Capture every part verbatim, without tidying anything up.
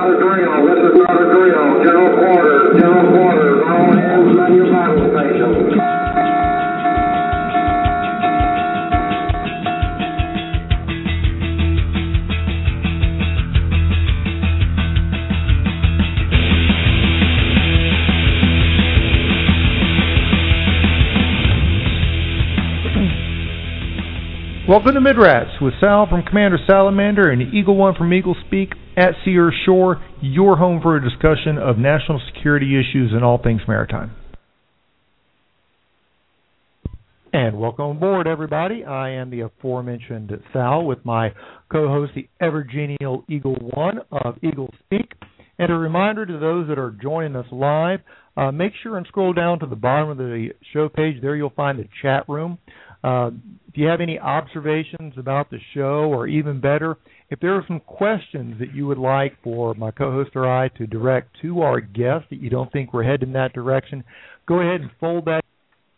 not a drill. This is not a drill. General quarters. General quarters. All hands on your battle stations. Welcome to Midrats with Sal from Commander Salamander and Eagle One from Eagle Speak at Sea or Shore, your home for a discussion of national security issues and all things maritime. And welcome aboard, everybody. I am the aforementioned Sal with my co-host, the ever-genial Eagle One of Eagle Speak. And a reminder to those that are joining us live, uh, make sure and scroll down to the bottom of the show page. There you'll find the chat room. Uh, if you have any observations about the show, or even better, if there are some questions that you would like for my co-host or I to direct to our guest that you don't think we're heading in that direction, go ahead and fold that,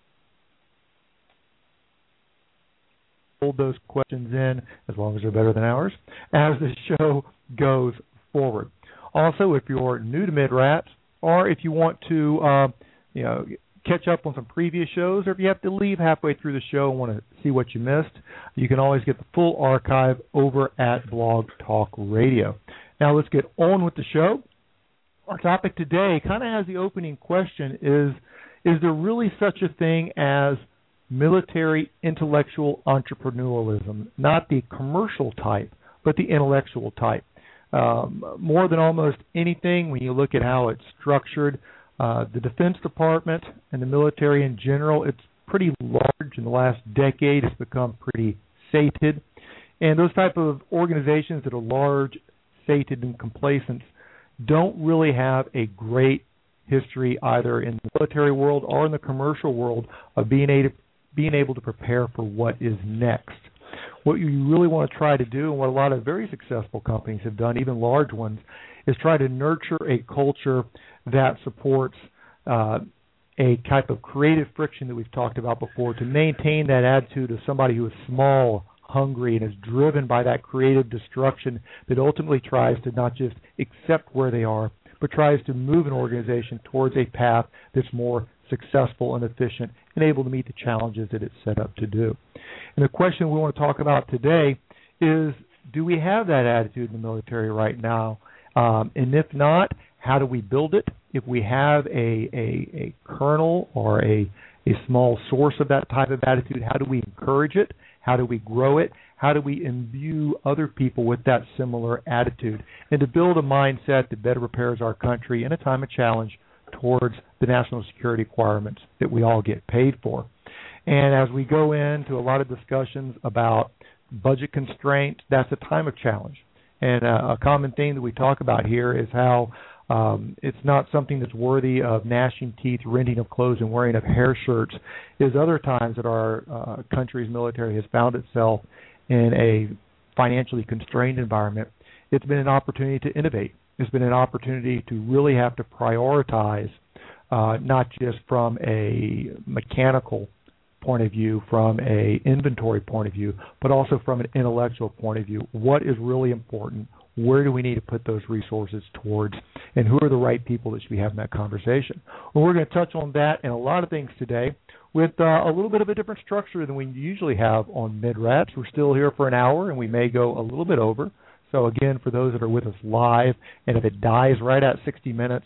fold those questions in, as long as they're better than ours, as the show goes forward. Also, if you're new to Midrats, or if you want to, uh, you know, catch up on some previous shows, or if you have to leave halfway through the show and want to see what you missed, you can always get the full archive over at Blog Talk Radio. Now let's get on with the show. Our topic today kind of has the opening question, is, is there really such a thing as military intellectual entrepreneurialism? Not the commercial type, but the intellectual type. Um, more than almost anything, when you look at how it's structured, Uh, the Defense Department and the military in general, it's pretty large. In the last decade, it's become pretty sated. And those type of organizations that are large, sated, and complacent don't really have a great history either in the military world or in the commercial world of being able, being able to prepare for what is next. What you really want to try to do, and what a lot of very successful companies have done, even large ones, is try to nurture a culture that supports uh, a type of creative friction that we've talked about before, to maintain that attitude of somebody who is small, hungry, and is driven by that creative destruction that ultimately tries to not just accept where they are, but tries to move an organization towards a path that's more successful and efficient and able to meet the challenges that it's set up to do. And the question we want to talk about today is, do we have that attitude in the military right now? Um, and if not, how do we build it? If we have a, a, a kernel or a, a small source of that type of attitude, how do we encourage it? How do we grow it? How do we imbue other people with that similar attitude? And to build a mindset that better prepares our country in a time of challenge towards the national security requirements that we all get paid for. And as we go into a lot of discussions about budget constraints, that's a time of challenge. And uh, a common theme that we talk about here is how um, it's not something that's worthy of gnashing teeth, renting of clothes, and wearing of hair shirts. Is other times that our uh, country's military has found itself in a financially constrained environment, it's been an opportunity to innovate. It's been an opportunity to really have to prioritize, uh, not just from a mechanical point of view, from a inventory point of view, but also from an intellectual point of view. What is really important? Where do we need to put those resources towards? And who are the right people that should be having that conversation? Well, we're going to touch on that and a lot of things today with uh, a little bit of a different structure than we usually have on Midrats. We're still here for an hour, and we may go a little bit over. So, again, for those that are with us live, and if it dies right at sixty minutes,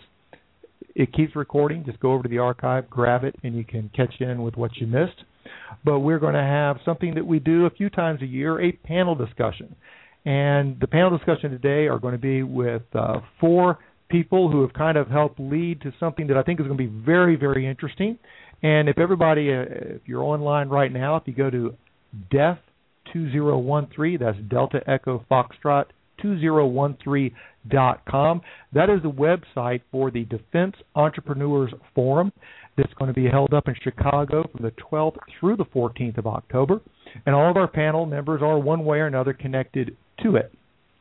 it keeps recording. Just go over to the archive, grab it, and you can catch in with what you missed. But we're going to have something that we do a few times a year, a panel discussion. And the panel discussion today are going to be with uh, four people who have kind of helped lead to something that I think is going to be very, very interesting. And if everybody, uh, if you're online right now, if you go to D E F two zero one three, that's Delta Echo Foxtrot two zero one three dot com. That is the website for the Defense Entrepreneurs Forum that's going to be held up in Chicago from the twelfth through the fourteenth of October. And all of our panel members are one way or another connected to it.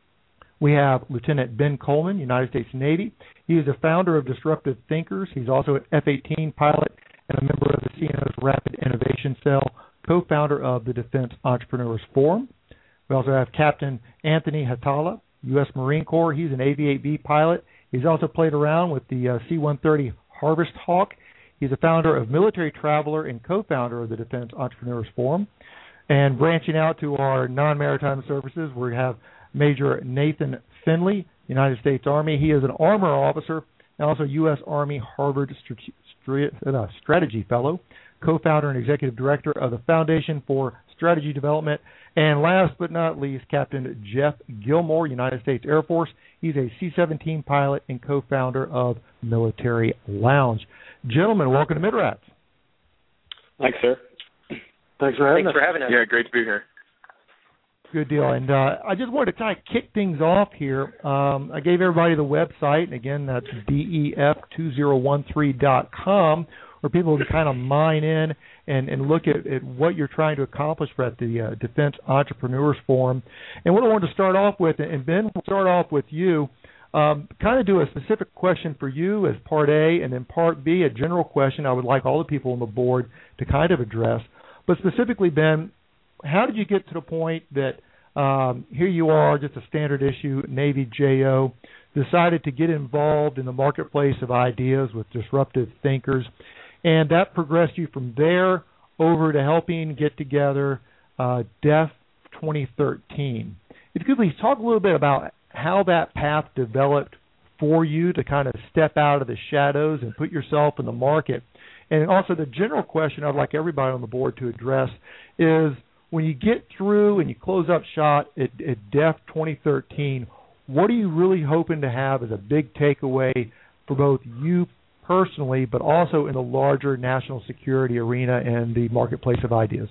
We have Lieutenant Ben Coleman, United States Navy. He is the founder of Disruptive Thinkers. He's also an F eighteen pilot and a member of the C N O's Rapid Innovation Cell, co-founder of the Defense Entrepreneurs Forum. We also have Captain Anthony Hatala. U S Marine Corps. He's an A V eight B pilot. He's also played around with the uh, C one thirty Harvest Hawk. He's a founder of Military Traveler and co-founder of the Defense Entrepreneurs Forum. And branching out to our non-maritime services, we have Major Nathan Finley, United States Army. He is an armor officer and also U S Army Harvard Strategy Fellow, co-founder and executive director of the Foundation for Strategy Development. And last but not least, Captain Jeff Gilmore, United States Air Force. He's a C seventeen pilot and co-founder of Military Lounge. Gentlemen, welcome to MidRats. Thanks, sir. Thanks for having Thanks us. for having us. Yeah, great to be here. Good deal. And uh, I just wanted to kind of kick things off here. Um, I gave everybody the website, and again, that's D E F two zero one three dot com, where people can kind of mine in and, and look at, at what you're trying to accomplish at the uh, Defense Entrepreneurs Forum. And what I wanted to start off with, and Ben, we'll start off with you, um, kind of do a specific question for you as part A, and then part B, a general question I would like all the people on the board to kind of address. But specifically, Ben, how did you get to the point that um, here you are, just a standard issue Navy J O, decided to get involved in the marketplace of ideas with disruptive thinkers, and that progressed you from there over to helping get together uh, D E F twenty thirteen. If you could please talk a little bit about how that path developed for you to kind of step out of the shadows and put yourself in the market. And also the general question I'd like everybody on the board to address is, when you get through and you close up shop at, at D E F twenty thirteen, what are you really hoping to have as a big takeaway for both you personally, but also in the larger national security arena and the marketplace of ideas?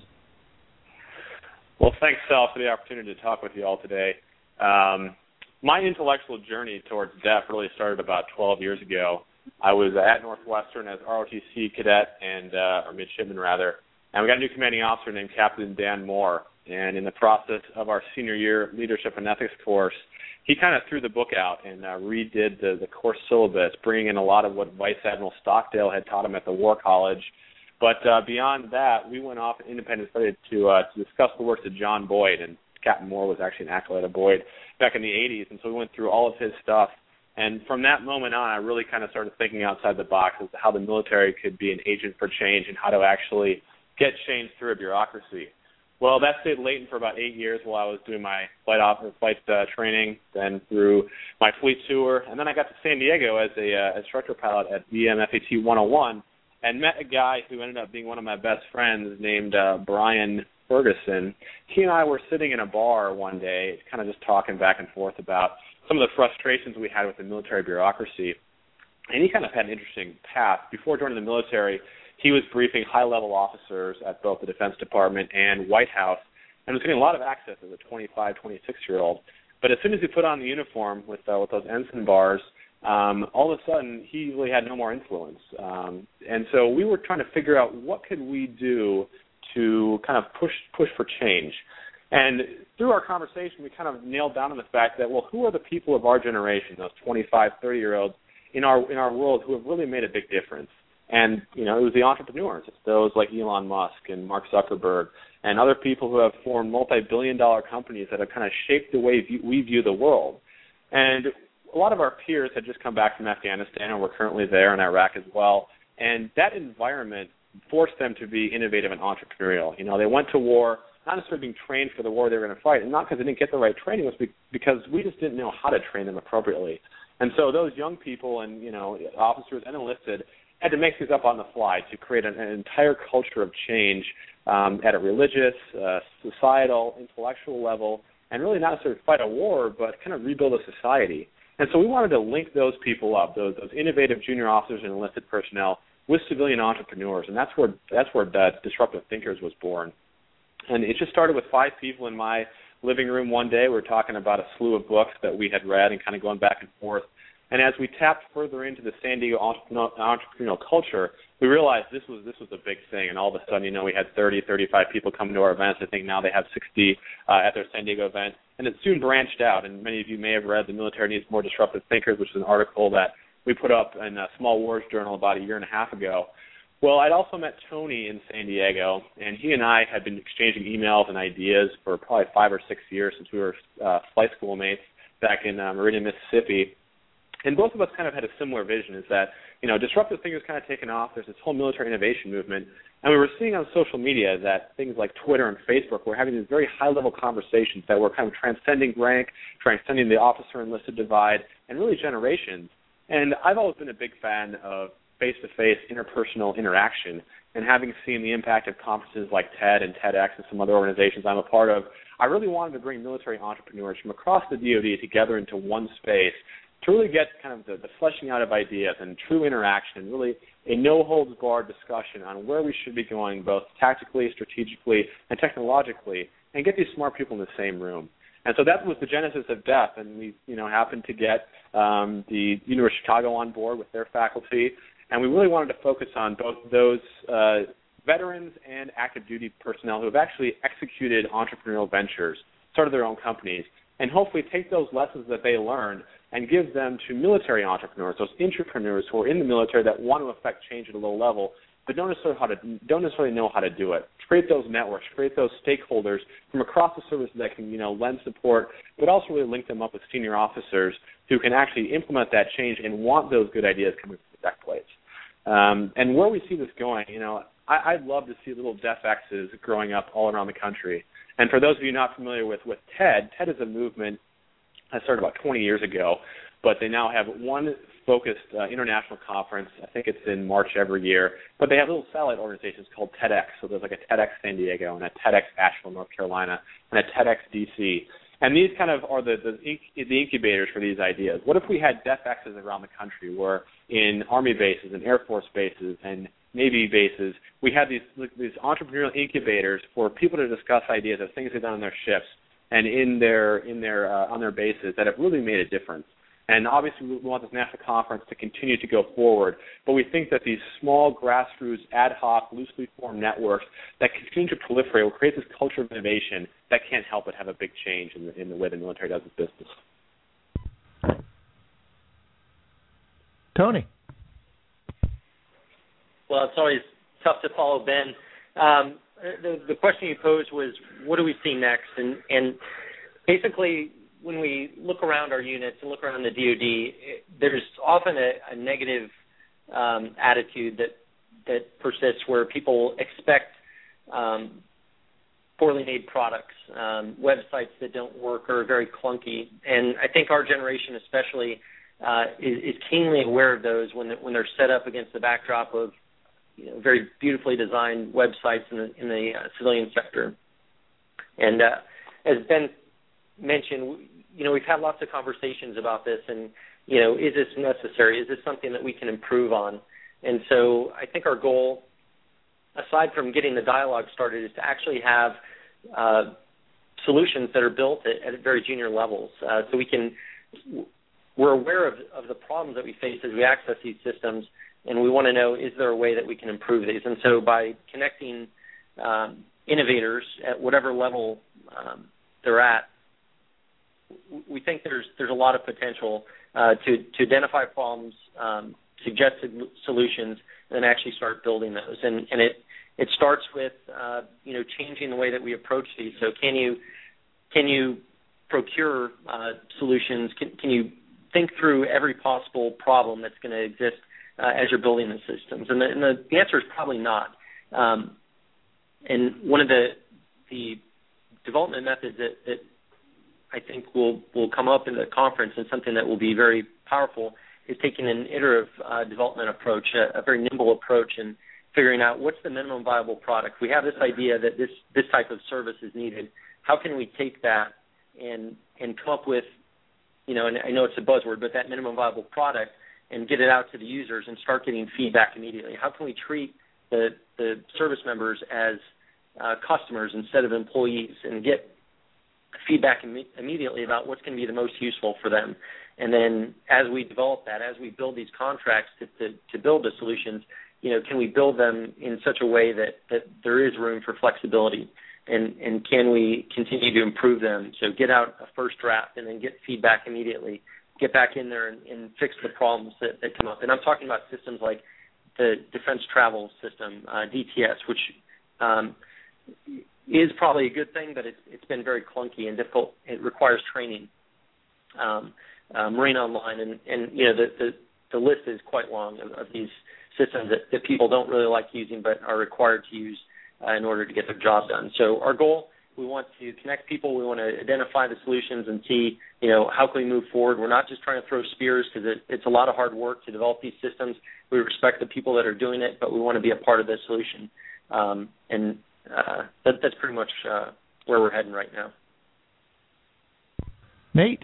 Well, thanks, Sal, for the opportunity to talk with you all today. Um, my intellectual journey towards D E F really started about twelve years ago. I was at Northwestern as R O T C cadet, and uh, or midshipman, rather, and we got a new commanding officer named Captain Dan Moore. And in the process of our senior year leadership and ethics course, he kind of threw the book out and uh, redid the, the course syllabus, bringing in a lot of what Vice Admiral Stockdale had taught him at the War College. But uh, beyond that, we went off in independent study to, uh, to discuss the works of John Boyd, and Captain Moore was actually an acolyte of Boyd back in the eighties, and so we went through all of his stuff. And from that moment on, I really kind of started thinking outside the box as to how the military could be an agent for change and how to actually get change through a bureaucracy. Well, that stayed latent for about eight years while I was doing my flight op- flight uh, training, then through my fleet tour, and then I got to San Diego as a uh, instructor pilot at V M F A T one oh one, and met a guy who ended up being one of my best friends named uh, Brian Ferguson. He and I were sitting in a bar one day, kind of just talking back and forth about some of the frustrations we had with the military bureaucracy. And he kind of had an interesting path. Before joining the military, he was briefing high-level officers at both the Defense Department and White House, and was getting a lot of access as a twenty-five, twenty-six-year-old. But as soon as he put on the uniform with, uh, with those ensign bars, um, all of a sudden he really had no more influence. Um, and so we were trying to figure out what could we do to kind of push push for change. And through our conversation, we kind of nailed down on the fact that, well, who are the people of our generation, those twenty-five, thirty-year-olds in our in our world who have really made a big difference? And, you know, it was the entrepreneurs. It's those like Elon Musk and Mark Zuckerberg and other people who have formed multi-billion dollar companies that have kind of shaped the way we view the world. And a lot of our peers had just come back from Afghanistan, and we're currently there in Iraq as well. And that environment forced them to be innovative and entrepreneurial. You know, they went to war not necessarily being trained for the war they were going to fight, and not because they didn't get the right training, it was because we just didn't know how to train them appropriately. And so those young people and, you know, officers and enlisted had to make things up on the fly to create an, an entire culture of change um, at a religious, uh, societal, intellectual level, and really not necessarily fight a war, but kind of rebuild a society. And so we wanted to link those people up, those, those innovative junior officers and enlisted personnel, with civilian entrepreneurs, and that's where that's where uh, Disruptive Thinkers was born. And it just started with five people in my living room one day. We were talking about a slew of books that we had read and kind of going back and forth. And as we tapped further into the San Diego entrepreneurial culture, we realized this was this was a big thing. And all of a sudden, you know, we had thirty, thirty-five people coming to our events. I think now they have sixty uh, at their San Diego event. And it soon branched out. And many of you may have read The Military Needs More Disruptive Thinkers, which is an article that we put up in a Small Wars Journal about a year and a half ago. Well, I'd also met Tony in San Diego, and he and I had been exchanging emails and ideas for probably five or six years since we were uh, flight school mates. back in uh, Meridian, Mississippi. And both of us kind of had a similar vision, is that, you know, disruptive thinking was kind of taken off. There's this whole military innovation movement. And we were seeing on social media that things like Twitter and Facebook were having these very high-level conversations that were kind of transcending rank, transcending the officer-enlisted divide, and really generations. And I've always been a big fan of face-to-face interpersonal interaction, and having seen the impact of conferences like TED and TEDx and some other organizations I'm a part of, I really wanted to bring military entrepreneurs from across the D O D together into one space to really get kind of the, the fleshing out of ideas and true interaction, and really a no-holds-barred discussion on where we should be going, both tactically, strategically, and technologically, and get these smart people in the same room. And so that was the genesis of D E F, and we, you know, happened to get um, the University of Chicago on board with their faculty, and we really wanted to focus on both those uh, veterans and active duty personnel who have actually executed entrepreneurial ventures, started their own companies, and hopefully take those lessons that they learned and give them to military entrepreneurs, those entrepreneurs who are in the military that want to affect change at a low level, but don't necessarily how to don't necessarily know how to do it. Create those networks, create those stakeholders from across the service that can, you know, lend support, but also really link them up with senior officers who can actually implement that change and want those good ideas coming from the deck plates. Um, and where we see this going, you know, I, I'd love to see little D E F X's growing up all around the country. And for those of you not familiar with, with TED, TED is a movement that started about twenty years ago, but they now have one focused uh, international conference. I think it's in March every year. But they have little satellite organizations called TEDx. So there's like a TEDx San Diego and a TEDx Asheville, North Carolina, and a TEDx D C. And these kind of are the, the, the incubators for these ideas. What if we had D E F X's around the country where in Army bases and Air Force bases and Navy bases, we had these these entrepreneurial incubators for people to discuss ideas of things they've done on their ships and in their in their uh, on their bases that have really made a difference. And obviously, we want this national conference to continue to go forward, but we think that these small, grassroots, ad hoc, loosely formed networks that continue to proliferate will create this culture of innovation that can't help but have a big change in the, in the way the military does its business. Tony. Well, it's always tough to follow Ben. Um, the, the question you posed was, what do we see next? And, and basically, when we look around our units and look around the D O D, there's often a, a negative um, attitude that that persists where people expect um, poorly made products, um, websites that don't work or are very clunky. And I think our generation especially uh, is, is keenly aware of those when, when they're set up against the backdrop of you know, very beautifully designed websites in the, in the uh, civilian sector. And uh, as Ben mentioned, you know, we've had lots of conversations about this and, you know, is this necessary? Is this something that we can improve on? And so I think our goal, aside from getting the dialogue started, is to actually have uh, solutions that are built at, at very junior levels. Uh, so we can, we're aware of, of the problems that we face as we access these systems, and we want to know, is there a way that we can improve these? And so by connecting um, innovators at whatever level um, they're at, we think there's there's a lot of potential uh, to to identify problems, um, suggest solutions, and then actually start building those. And and it it starts with uh, you know changing the way that we approach these. So can you can you procure uh, solutions? Can can you think through every possible problem that's going to exist uh, as you're building the systems? And the, and the, the answer is probably not. Um, and one of the the development methods that, that I think will will come up in the conference and something that will be very powerful is taking an iterative uh, development approach, a, a very nimble approach, and figuring out what's the minimum viable product. We have this idea that this this type of service is needed. How can we take that and and come up with, you know, and I know it's a buzzword, but that minimum viable product and get it out to the users and start getting feedback immediately? How can we treat the the service members as uh, customers instead of employees and get feedback Im- immediately about what's going to be the most useful for them? And then as we develop that, as we build these contracts to, to, to build the solutions, you know, can we build them in such a way that, that there is room for flexibility? And, and can we continue to improve them? So get out a first draft and then get feedback immediately, get back in there and, and fix the problems that, that come up. And I'm talking about systems like the Defense Travel System, uh, D T S, which um, is probably a good thing, but it's, it's been very clunky and difficult. It requires training. um, uh, Marine Online, and, and you know the, the the list is quite long of, of these systems that, that people don't really like using but are required to use uh, in order to get their job done. So our goal, we want to connect people. We want to identify the solutions and see, you know, how can we move forward. We're not just trying to throw spears because it, it's a lot of hard work to develop these systems. We respect the people that are doing it, but we want to be a part of the solution. Um, and uh, that, that's pretty much uh, where we're heading right now. Nate?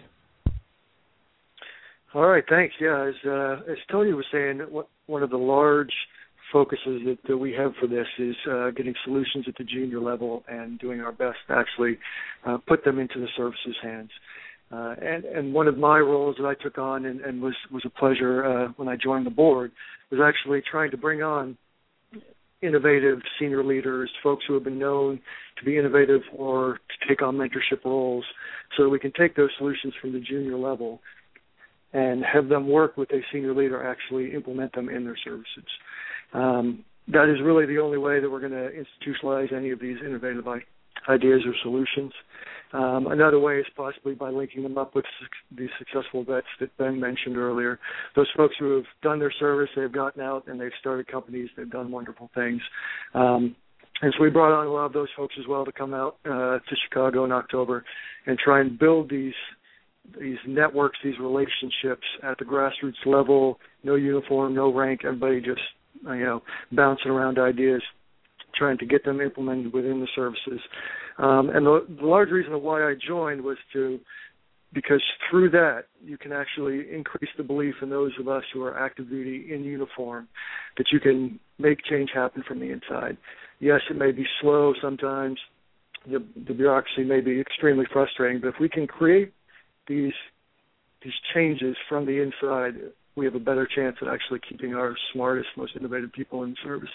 All right, thanks. Yeah, as uh, as Tony was saying, what, one of the large focuses that, that we have for this is uh, getting solutions at the junior level and doing our best to actually uh, put them into the services hands. Uh, and, and one of my roles that I took on and, and was, was a pleasure uh, when I joined the board was actually trying to bring on innovative senior leaders, folks who have been known to be innovative or to take on mentorship roles, so that we can take those solutions from the junior level and have them work with a senior leader, actually implement them in their services. Um, that is really the only way that we're going to institutionalize any of these innovative ideas or solutions. Um, another way is possibly by linking them up with su- these successful vets that Ben mentioned earlier. Those folks who have done their service, they've gotten out and they've started companies, they've done wonderful things. Um, and so we brought on a lot of those folks as well to come out uh, to Chicago in October and try and build these these networks, these relationships at the grassroots level, no uniform, no rank, everybody just, you know, bouncing around ideas, trying to get them implemented within the services. Um, and the, the large reason of why I joined was to, because through that, you can actually increase the belief in those of us who are active duty in uniform that you can make change happen from the inside. Yes, it may be slow sometimes. The, the bureaucracy may be extremely frustrating, but if we can create these these changes from the inside, we have a better chance at actually keeping our smartest, most innovative people in service.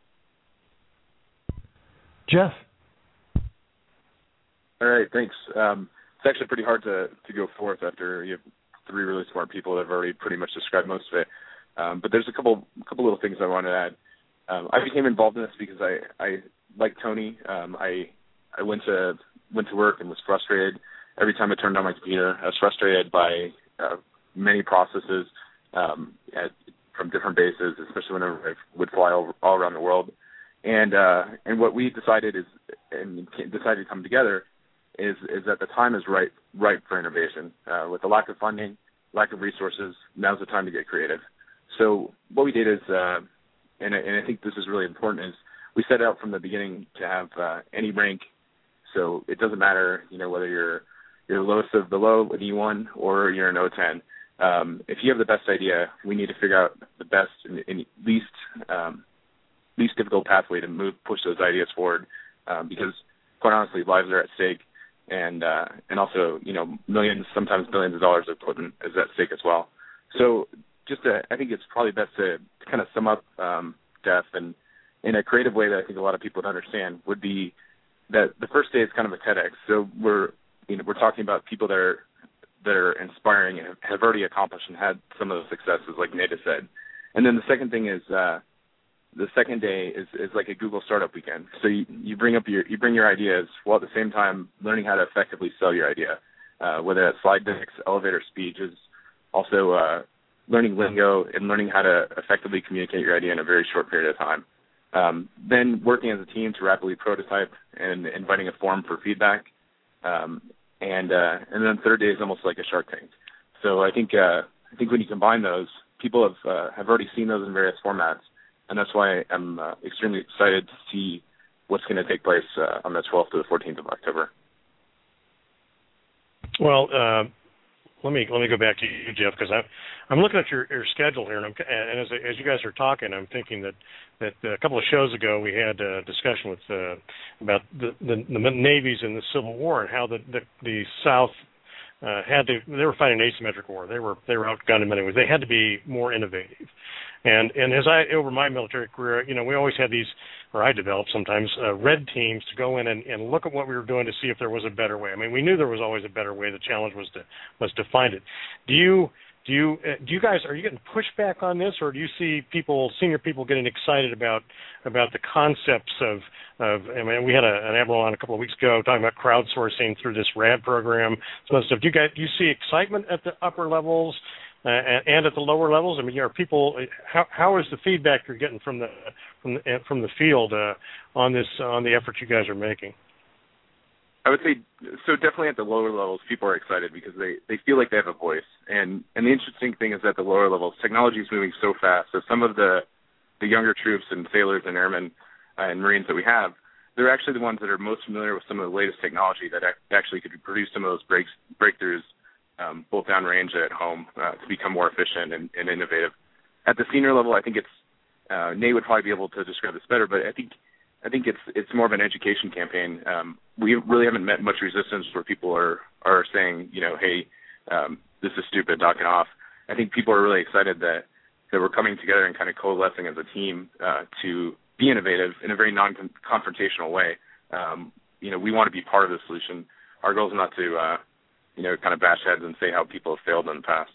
Jeff? All right, thanks. Um, it's actually pretty hard to, to go forth after you have three really smart people that have already pretty much described most of it. Um, but there's a couple couple little things I want to add. Um, I became involved in this because I, I like Tony, um, I I went to went to work and was frustrated. Every time I turned on my computer, I was frustrated by uh, many processes um, at, from different bases, especially whenever I would fly all, all around the world. And uh, and what we decided is, and decided to come together, is is that the time is right right for innovation. Uh, with the lack of funding, lack of resources, now's the time to get creative. So what we did is, uh, and, and I think this is really important, is we set out from the beginning to have uh, any rank. So it doesn't matter, you know, whether you're you're the lowest of the low, an E one, or you're an O ten. Um, if you have the best idea, we need to figure out the best and, and least um, least difficult pathway to move push those ideas forward. Um, because quite honestly, lives are at stake, and uh, and also, you know, millions, sometimes billions of dollars of equipment is at stake as well. So just to, I think it's probably best to, to kind of sum up um, Def and in a creative way that I think a lot of people would understand would be that the first day is kind of a TEDx. So we're you know we're talking about people that are that are inspiring and have already accomplished and had some of the successes, like Nate said. And then the second thing is uh, the second day is, is like a Google startup weekend. So you, you bring up your you bring your ideas while at the same time learning how to effectively sell your idea, uh, whether that's slide decks, elevator speeches, also uh, learning lingo and learning how to effectively communicate your idea in a very short period of time. Um, then working as a team to rapidly prototype and inviting a forum for feedback. Um, and uh, and then the third day is almost like a Shark Tank. So I think uh, I think when you combine those, people have uh, have already seen those in various formats, and that's why I'm uh, extremely excited to see what's going to take place uh, on the twelfth to the fourteenth of October. Well, uh, let me let me go back to you, Jeff, because I'm I'm looking at your, your schedule here, and, I'm, and as as you guys are talking, I'm thinking that that a couple of shows ago we had a discussion with uh, about the, the the navies in the Civil War and how the the, the South uh, had to they were fighting an asymmetric war. They were they were outgunned in many ways. They had to be more innovative. And and as I over my military career, you know, we always had these, or I developed sometimes uh, red teams to go in and, and look at what we were doing to see if there was a better way. I mean, we knew there was always a better way. The challenge was to was to find it. Do you Do you uh, do you guys are you getting pushback on this, or do you see people, senior people, getting excited about about the concepts of of? I mean, we had a, an admiral on a couple of weeks ago talking about crowdsourcing through this RAD program, some other stuff. Do you guys do you see excitement at the upper levels uh, and, and at the lower levels? I mean, are people how how is the feedback you're getting from the from the from the field uh, on this on the effort you guys are making? I would say, so definitely at the lower levels, people are excited because they, they feel like they have a voice. And and the interesting thing is at the lower levels, technology is moving so fast. So some of the, the younger troops and sailors and airmen uh, and Marines that we have, they're actually the ones that are most familiar with some of the latest technology that ac- actually could produce some of those breaks, breakthroughs, um, both downrange and at home, uh, to become more efficient and, and innovative. At the senior level, I think it's, uh, Nate would probably be able to describe this better, but I think I think it's it's more of an education campaign. Um, we really haven't met much resistance where people are, are saying, you know, hey, um, this is stupid, knock it off. I think people are really excited that, that we're coming together and kind of coalescing as a team uh, to be innovative in a very non-confrontational way. Um, you know, we want to be part of the solution. Our goal is not to, uh, you know, kind of bash heads and say how people have failed in the past.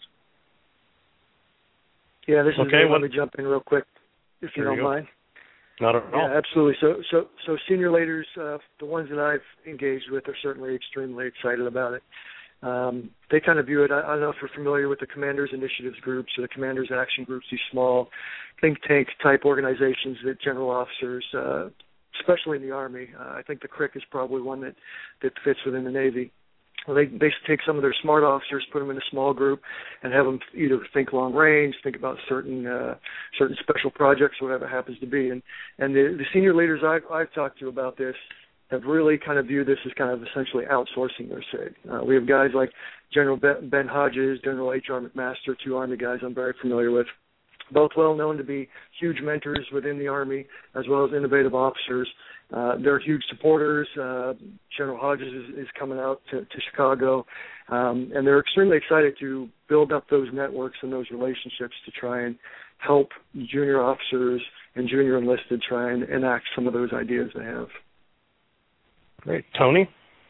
Yeah, this is okay, Dave. Let me jump in real quick, if you There don't you go. mind. Not at all. Yeah, absolutely. So, so, so senior leaders, uh, the ones that I've engaged with, are certainly extremely excited about it. Um, they kind of view it. I, I don't know if you're familiar with the Commanders Initiatives groups or the Commanders Action groups, these small think tank type organizations that general officers, uh, especially in the Army, uh, I think the C R I C is probably one that, that fits within the Navy. Well, they they take some of their smart officers, put them in a small group, and have them either think long range, think about certain uh, certain special projects, whatever it happens to be. And and the, the senior leaders I've, I've talked to about this have really kind of viewed this as kind of essentially outsourcing their SIG. Uh, we have guys like General Ben Hodges, General H R McMaster, two Army guys I'm very familiar with, both well known to be huge mentors within the Army as well as innovative officers. Uh, they're huge supporters. Uh, General Hodges is, is coming out to, to Chicago, um, and they're extremely excited to build up those networks and those relationships to try and help junior officers and junior enlisted try and enact some of those ideas they have. Great. Tony?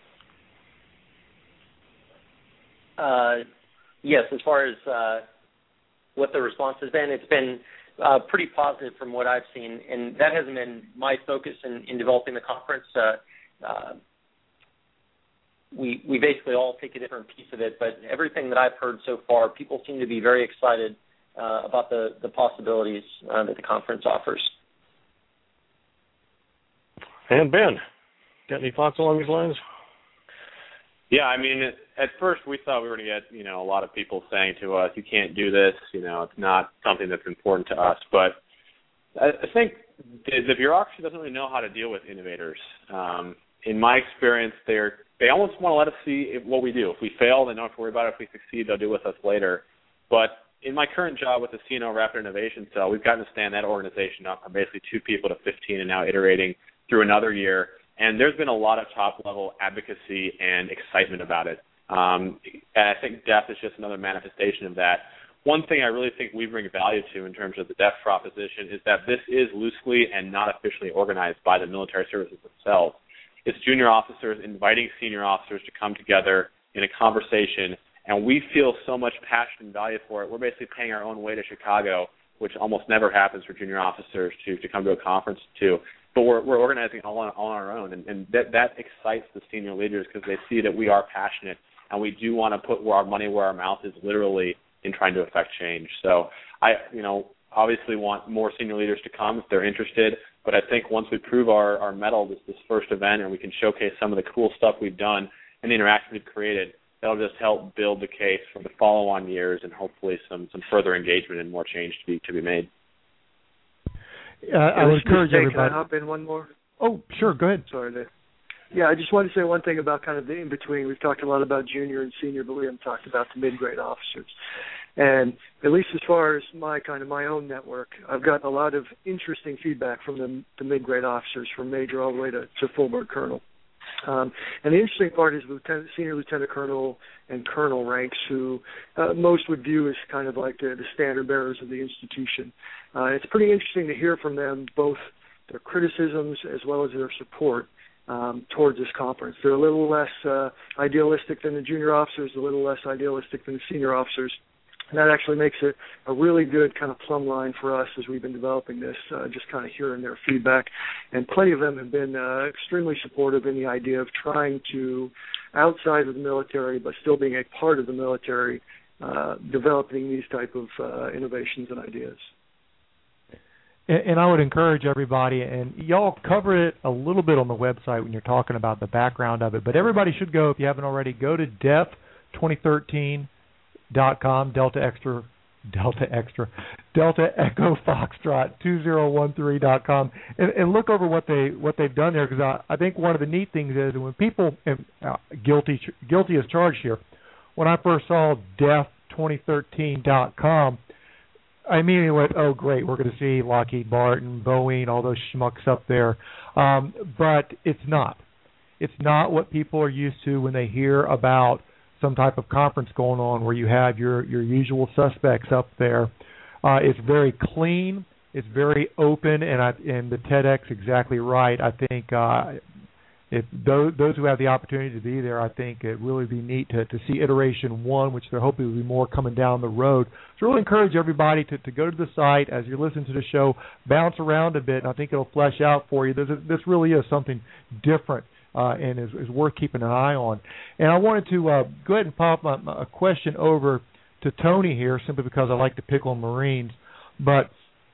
Uh, yes, as far as uh, what the response has been, it's been uh, pretty positive from what I've seen, and that hasn't been my focus in, in developing the conference. Uh, uh, we we basically all take a different piece of it, but everything that I've heard so far, people seem to be very excited uh, about the, the possibilities uh, that the conference offers. And Ben, got any thoughts along these lines? Yeah, I mean, at first we thought we were going to get, you know, a lot of people saying to us, you can't do this, you know, it's not something that's important to us. But I think the bureaucracy doesn't really know how to deal with innovators. Um, in my experience, they're, they almost want to let us see if, what we do. If we fail, they don't have to worry about it. If we succeed, they'll deal with us later. But in my current job with the C N O Rapid Innovation Cell, we've gotten to stand that organization up from basically two people to fifteen and now iterating through another year. And there's been a lot of top-level advocacy and excitement about it. Um, and I think D E F is just another manifestation of that. One thing I really think we bring value to in terms of the D E F proposition is that this is loosely and not officially organized by the military services themselves. It's junior officers inviting senior officers to come together in a conversation, and we feel so much passion and value for it. We're basically paying our own way to Chicago, which almost never happens for junior officers to, to come to a conference to. But we're, we're organizing all on, all on our own, and, and that, that excites the senior leaders because they see that we are passionate and we do want to put our money where our mouth is, literally, in trying to affect change. So I, you know, obviously want more senior leaders to come if they're interested. But I think once we prove our, our mettle this this first event and we can showcase some of the cool stuff we've done and the interaction we've created, that'll just help build the case for the follow-on years and hopefully some, some further engagement and more change to be to be made. Uh, I would encourage Can everybody. I hop in one more? Oh, sure. Go ahead. Sorry, Dave. Yeah, I just wanted to say one thing about kind of the in-between. We've talked a lot about junior and senior, but we haven't talked about the mid-grade officers. And at least as far as my kind of my own network, I've gotten a lot of interesting feedback from the, the mid-grade officers, from major all the way to, to full-bird colonel. Um, and the interesting part is lieutenant, senior lieutenant colonel and colonel ranks, who uh, most would view as kind of like the, the standard bearers of the institution. Uh, it's pretty interesting to hear from them both their criticisms as well as their support um, towards this conference. They're a little less uh, idealistic than the junior officers, a little less idealistic than the senior officers. And that actually makes it a really good kind of plumb line for us as we've been developing this, uh, just kind of hearing their feedback. And plenty of them have been uh, extremely supportive in the idea of trying to, outside of the military, but still being a part of the military, uh, developing these type of uh, innovations and ideas. And, and I would encourage everybody, and y'all cover it a little bit on the website when you're talking about the background of it, but everybody should go, if you haven't already, go to D E F twenty thirteen dot com, Delta Extra, Delta Extra, Delta Echo Foxtrot two zero one three dot com, and, and look over what they what they've done there, because I, I think one of the neat things is when people and, uh, guilty guilty as charged here. When I first saw D E F twenty thirteen dot com, I immediately went, "Oh, great, we're going to see Lockheed Martin, Boeing, all those schmucks up there," um, but it's not. It's not what people are used to when they hear about some type of conference going on where you have your, your usual suspects up there. Uh, it's very clean. It's very open, and I, and the TEDx exactly right. I think uh, if those, those who have the opportunity to be there, I think it really be neat to, to see iteration one, which they're hoping will be more coming down the road. So really encourage everybody to, to go to the site as you're listening to the show, bounce around a bit, and I think it'll flesh out for you. This, this really is something different. Uh, and is, is worth keeping an eye on. And I wanted to uh, go ahead and pop my, my, a question over to Tony here, simply because I like to pick on Marines. But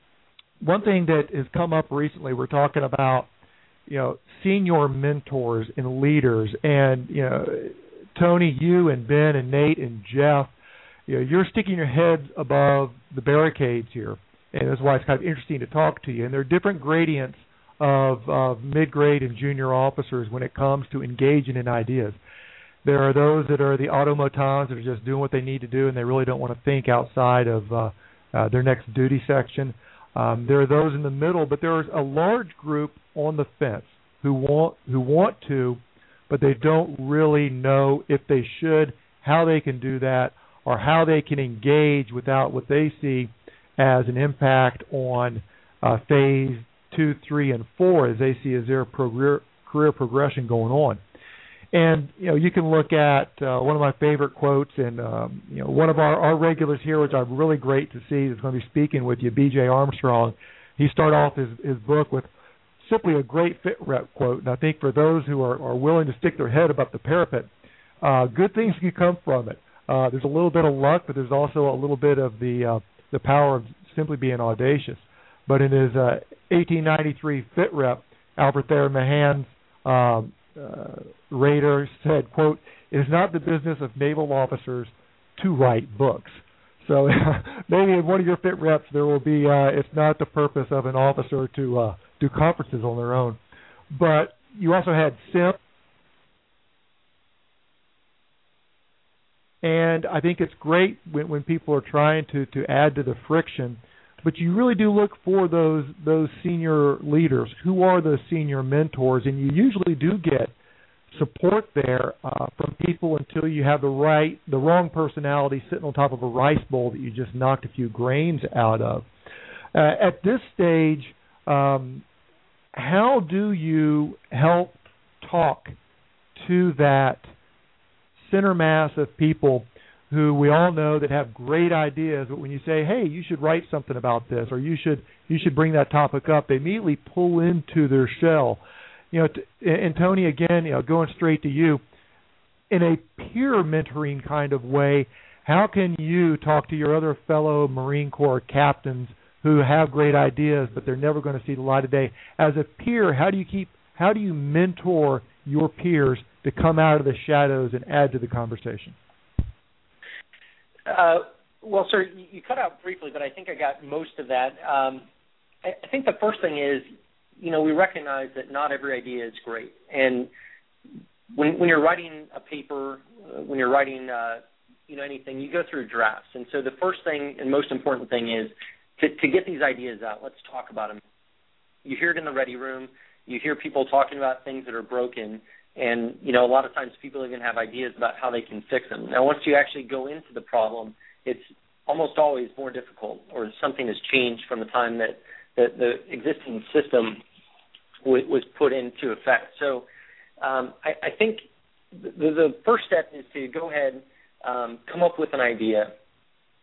one thing that has come up recently, we're talking about, you know, senior mentors and leaders. And, you know, Tony, you and Ben and Nate and Jeff, you know, you're sticking your heads above the barricades here. And that's why it's kind of interesting to talk to you. And there are different gradients of, of mid-grade and junior officers when it comes to engaging in ideas. There are those that are the automatons that are just doing what they need to do, and they really don't want to think outside of uh, uh, their next duty section. Um, there are those in the middle, but there is a large group on the fence who want who want to, but they don't really know if they should, how they can do that, or how they can engage without what they see as an impact on uh, phase two, three, and four, as they see as their career, career progression going on. And, you know, you can look at uh, one of my favorite quotes, and, um, you know, one of our, our regulars here, which I'm really great to see, is going to be speaking with you, B J Armstrong. He started off his, his book with simply a great fit rep quote, and I think for those who are, are willing to stick their head above the parapet, uh, good things can come from it. Uh, there's a little bit of luck, but there's also a little bit of the uh, the power of simply being audacious. But in his uh, eighteen ninety-three fit rep, Albert Thayer Mahan's um, uh, Raider said, quote, "It is not the business of naval officers to write books." So maybe in one of your fit reps there will be, uh, it's not the purpose of an officer to uh, do conferences on their own. But you also had Simp. And I think it's great when, when people are trying to, to add to the friction. But you really do look for those those senior leaders. Who are those senior mentors? And you usually do get support there uh, from people until you have the right, the wrong personality sitting on top of a rice bowl that you just knocked a few grains out of. Uh, at this stage, um, how do you help talk to that center mass of people who we all know that have great ideas, but when you say, "Hey, you should write something about this," or "You should you should bring that topic up," they immediately pull into their shell. You know, t- and Tony, again, you know, going straight to you, in a peer mentoring kind of way, how can you talk to your other fellow Marine Corps captains who have great ideas, but they're never going to see the light of day? As a peer, how do you keep how do you mentor your peers to come out of the shadows and add to the conversation? Uh, well, sir, you cut out briefly, but I think I got most of that. Um, I, I think the first thing is, you know, we recognize that not every idea is great. And when, when you're writing a paper, uh, when you're writing, uh, you know, anything, you go through drafts. And so the first thing and most important thing is to, to get these ideas out. Let's talk about them. You hear it in the ready room. You hear people talking about things that are broken. And, you know, a lot of times people even have ideas about how they can fix them. Now, once you actually go into the problem, it's almost always more difficult, or something has changed from the time that the, the existing system w- was put into effect. So um, I, I think the, the first step is to go ahead, um, come up with an idea,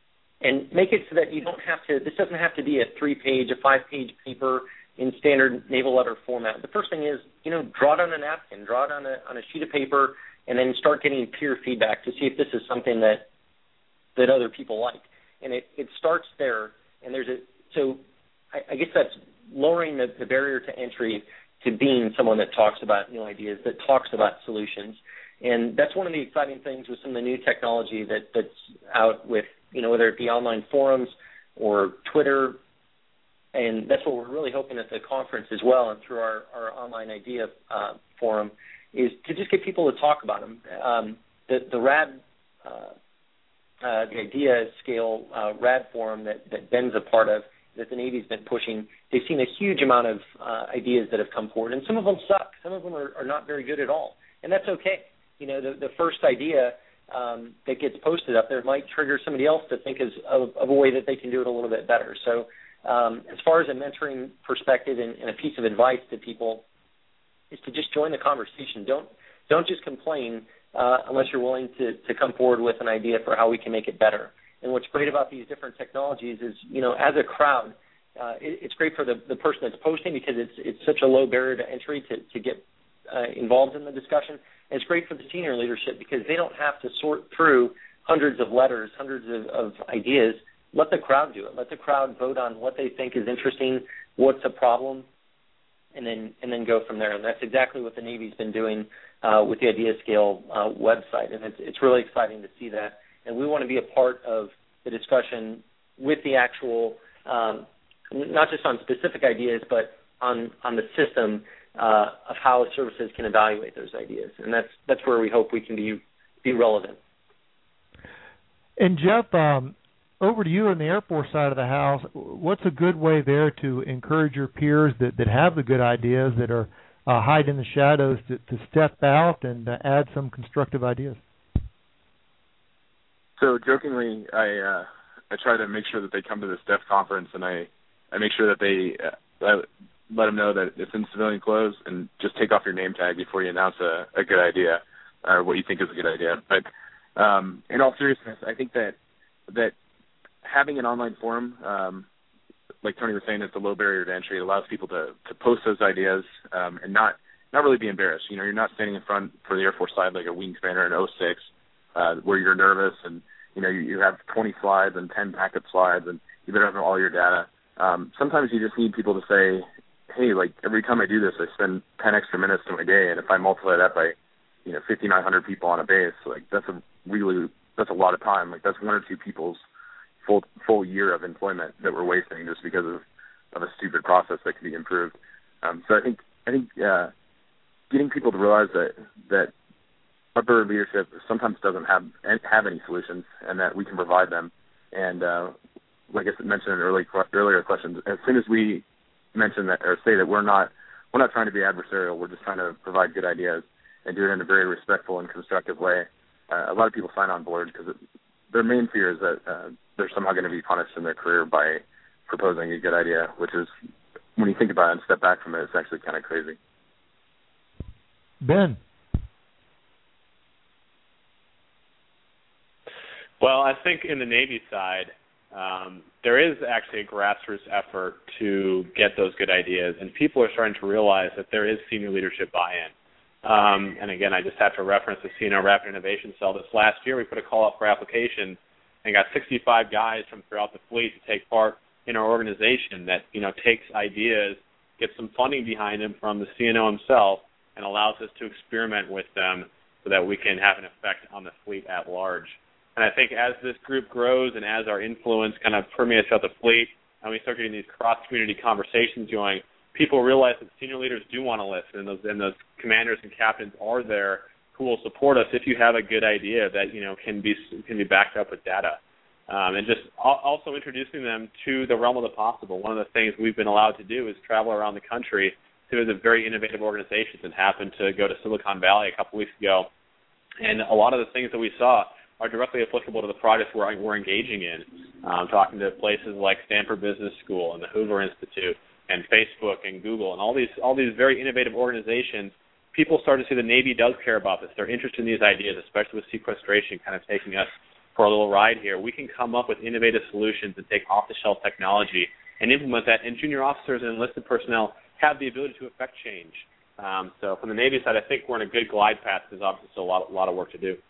and make it so that you don't have to, this doesn't have to be a three-page, a five-page paper in standard naval letter format. The first thing is, you know, draw it on a napkin, draw it on a, on a sheet of paper, and then start getting peer feedback to see if this is something that that other people like. And it, it starts there, and there's a, so I, I guess that's lowering the, the barrier to entry to being someone that talks about new ideas, that talks about solutions. And that's one of the exciting things with some of the new technology that, that's out with, you know, whether it be online forums or Twitter. And that's what we're really hoping at the conference as well, and through our, our online idea uh, forum, is to just get people to talk about them. Um, the, the RAD, uh, uh, the idea scale uh, RAD forum that, that Ben's a part of, that the Navy's been pushing, they've seen a huge amount of uh, ideas that have come forward, and some of them suck. Some of them are, are not very good at all, and that's okay. You know, the, the first idea um, that gets posted up there might trigger somebody else to think of, of, of a way that they can do it a little bit better. So um, as far as a mentoring perspective and, and a piece of advice to people is to just join the conversation. Don't don't just complain uh, unless you're willing to, to come forward with an idea for how we can make it better. And what's great about these different technologies is, you know, as a crowd, uh, it, it's great for the, the person that's posting because it's it's such a low barrier to entry to, to get uh, involved in the discussion. And it's great for the senior leadership because they don't have to sort through hundreds of letters, hundreds of, of ideas. Let the crowd do it. Let the crowd vote on what they think is interesting, what's a problem, and then and then go from there. And that's exactly what the Navy's been doing uh, with the Idea Scale uh, website. And it's, it's really exciting to see that. And we want to be a part of the discussion with the actual, um, not just on specific ideas, but on, on the system uh, of how services can evaluate those ideas. And that's that's where we hope we can be be relevant. And Jeff, um, over to you on the Air Force side of the house. What's a good way there to encourage your peers that, that have the good ideas, that are uh, hide in the shadows, to, to step out and uh, add some constructive ideas? So jokingly, I uh, I try to make sure that they come to this D E F conference, and I, I make sure that they uh, let them know that it's in civilian clothes, and just take off your name tag before you announce a, a good idea or what you think is a good idea. But um, in all seriousness, I think that that having an online forum, um, like Tony was saying, it's a low barrier to entry. It allows people to, to post those ideas um, and not not really be embarrassed. You know, you're not standing in front for the Air Force side like a wing commander in oh six. Uh, where you're nervous and, you know, you, you have twenty slides and ten backup slides and you better have all your data. Um, sometimes you just need people to say, hey, like, every time I do this, I spend ten extra minutes to my day, and if I multiply that by, you know, fifty-nine hundred people on a base, like, that's a really, that's a lot of time. Like, that's one or two people's full full year of employment that we're wasting just because of, of a stupid process that can be improved. Um, so I think, I think uh, getting people to realize that, that upper leadership sometimes doesn't have have any solutions, and that we can provide them. And uh, like I mentioned in early earlier questions, as soon as we mention that or say that we're not we're not trying to be adversarial, we're just trying to provide good ideas and do it in a very respectful and constructive way, uh, a lot of people sign on board because their main fear is that uh, they're somehow going to be punished in their career by proposing a good idea, which is, when you think about it and step back from it, it's actually kind of crazy. Ben. Well, I think in the Navy side, um, there is actually a grassroots effort to get those good ideas, and people are starting to realize that there is senior leadership buy-in. Um, and again, I just have to reference the C N O Rapid Innovation Cell. This last year, we put a call up for applications and got sixty-five guys from throughout the fleet to take part in our organization that, you know, takes ideas, gets some funding behind them from the C N O himself, and allows us to experiment with them so that we can have an effect on the fleet at large. And I think as this group grows and as our influence kind of permeates throughout the fleet and we start getting these cross-community conversations going, people realize that senior leaders do want to listen, and those, and those commanders and captains are there who will support us if you have a good idea that, you know, can be can be backed up with data. Um, and just also introducing them to the realm of the possible. One of the things we've been allowed to do is travel around the country to the very innovative organizations, and happened to go to Silicon Valley a couple weeks ago. And a lot of the things that we saw are directly applicable to the projects we're, we're engaging in. Um, talking to places like Stanford Business School and the Hoover Institute and Facebook and Google and all these all these very innovative organizations, people start to see the Navy does care about this. They're interested in these ideas, especially with sequestration kind of taking us for a little ride here. We can come up with innovative solutions and take off-the-shelf technology and implement that, and junior officers and enlisted personnel have the ability to affect change. Um, so from the Navy side, I think we're in a good glide path. There's obviously still a lot, a lot of work to do.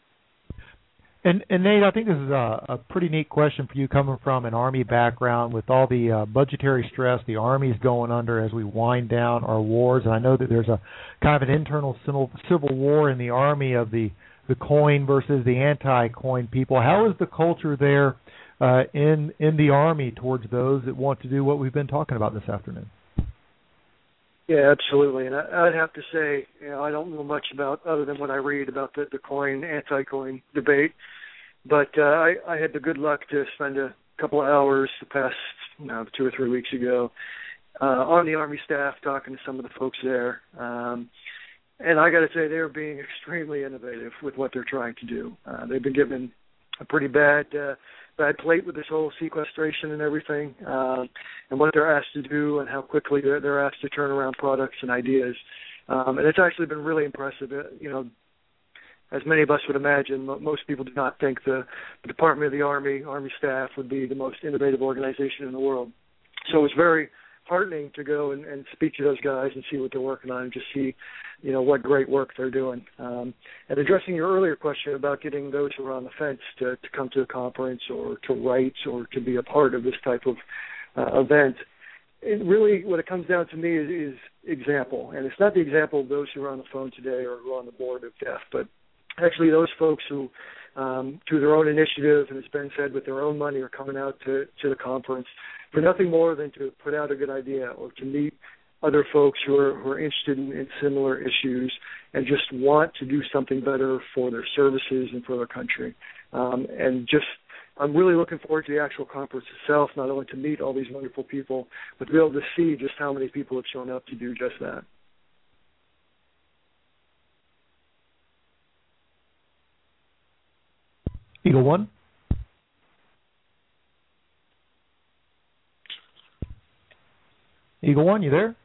And, and Nate, I think this is a, a pretty neat question for you coming from an Army background with all the uh, budgetary stress the Army's going under as we wind down our wars. And I know that there's a kind of an internal civil, civil war in the Army of the, the coin versus the anti-coin people. How is the culture there uh, in in the Army towards those that want to do what we've been talking about this afternoon? Yeah, absolutely. And I, I'd have to say, you know, I don't know much about other than what I read about the, the coin, anti-coin debate. But uh, I, I had the good luck to spend a couple of hours the past you know, two or three weeks ago uh, on the Army staff talking to some of the folks there. Um, and I got to say, they're being extremely innovative with what they're trying to do. Uh, they've been given a pretty bad uh, bad plate with this whole sequestration and everything, uh, and what they're asked to do and how quickly they're, they're asked to turn around products and ideas. Um, and it's actually been really impressive. Uh, you know, as many of us would imagine, mo- most people do not think the, the Department of the Army, Army staff would be the most innovative organization in the world. So it's very heartening to go and, and speak to those guys and see what they're working on and just see, you know, what great work they're doing. Um, and addressing your earlier question about getting those who are on the fence to, to come to a conference or to write or to be a part of this type of uh, event, it really, what it comes down to me is, is example. And it's not the example of those who are on the phone today or who are on the board of D E F, but actually those folks who, um, through their own initiative, and it's been said with their own money, are coming out to, to the conference for nothing more than to put out a good idea or to meet other folks who are, who are interested in, in similar issues and just want to do something better for their services and for their country. Um, and just, I'm really looking forward to the actual conference itself, not only to meet all these wonderful people, but to be able to see just how many people have shown up to do just that. Eagle One. Eagle One, you there?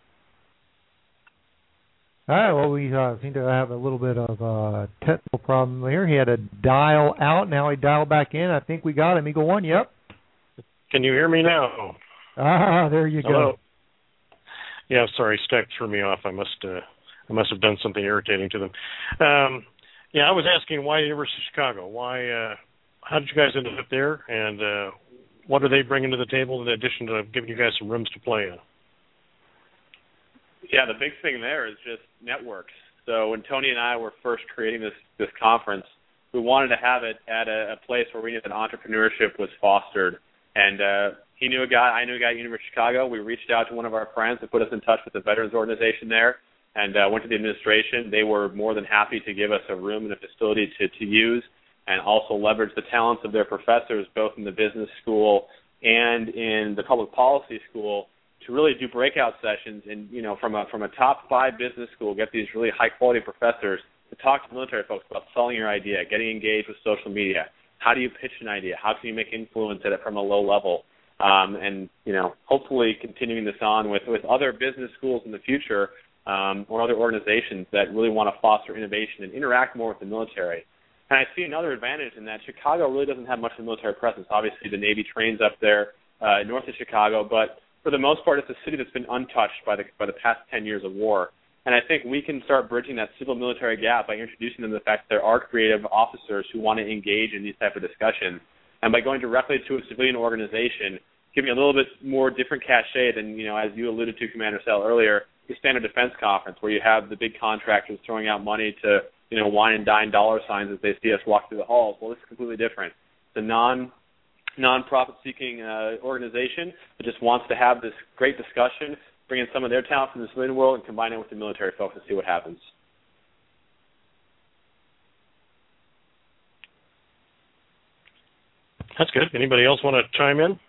All right, well, we uh, seem to have a little bit of a technical problem here. He had to dial out. Now he dialed back in. I think we got him. Eagle One, yep. Can you hear me now? Ah, there you Hello. go. Yeah, sorry, Skype threw me off. I must uh, I must have done something irritating to them. Um, yeah, I was asking why University of Chicago? Why? Uh, how did you guys end up there? And uh, what are they bringing to the table in addition to giving you guys some rooms to play in? Yeah, the big thing there is just networks. So when Tony and I were first creating this, this conference, we wanted to have it at a, a place where we knew that entrepreneurship was fostered. And uh, he knew a guy, I knew a guy at University of Chicago. We reached out to one of our friends and put us in touch with the veterans organization there and uh, went to the administration. They were more than happy to give us a room and a facility to, to use and also leverage the talents of their professors, both in the business school and in the public policy school, to really do breakout sessions and, you know, from a from a top five business school, get these really high-quality professors to talk to military folks about selling your idea, getting engaged with social media. How do you pitch an idea? How can you make influence at it from a low level? Um, and, you know, hopefully continuing this on with, with other business schools in the future um, or other organizations that really want to foster innovation and interact more with the military. And I see another advantage in that Chicago really doesn't have much of a military presence. Obviously, the Navy trains up there uh, north of Chicago, but for the most part, it's a city that's been untouched by the by the past ten years of war. And I think we can start bridging that civil-military gap by introducing them to the fact that there are creative officers who want to engage in these type of discussions. And by going directly to a civilian organization, giving a little bit more different cachet than, you know, as you alluded to, Commander Sell, earlier, the standard defense conference where you have the big contractors throwing out money to, you know, wine and dine dollar signs as they see us walk through the halls. Well, this is completely different. It's a non non-profit-seeking uh, organization that just wants to have this great discussion, bring in some of their talent from the civilian world and combine it with the military folks and see what happens. That's good. Anybody else want to chime in?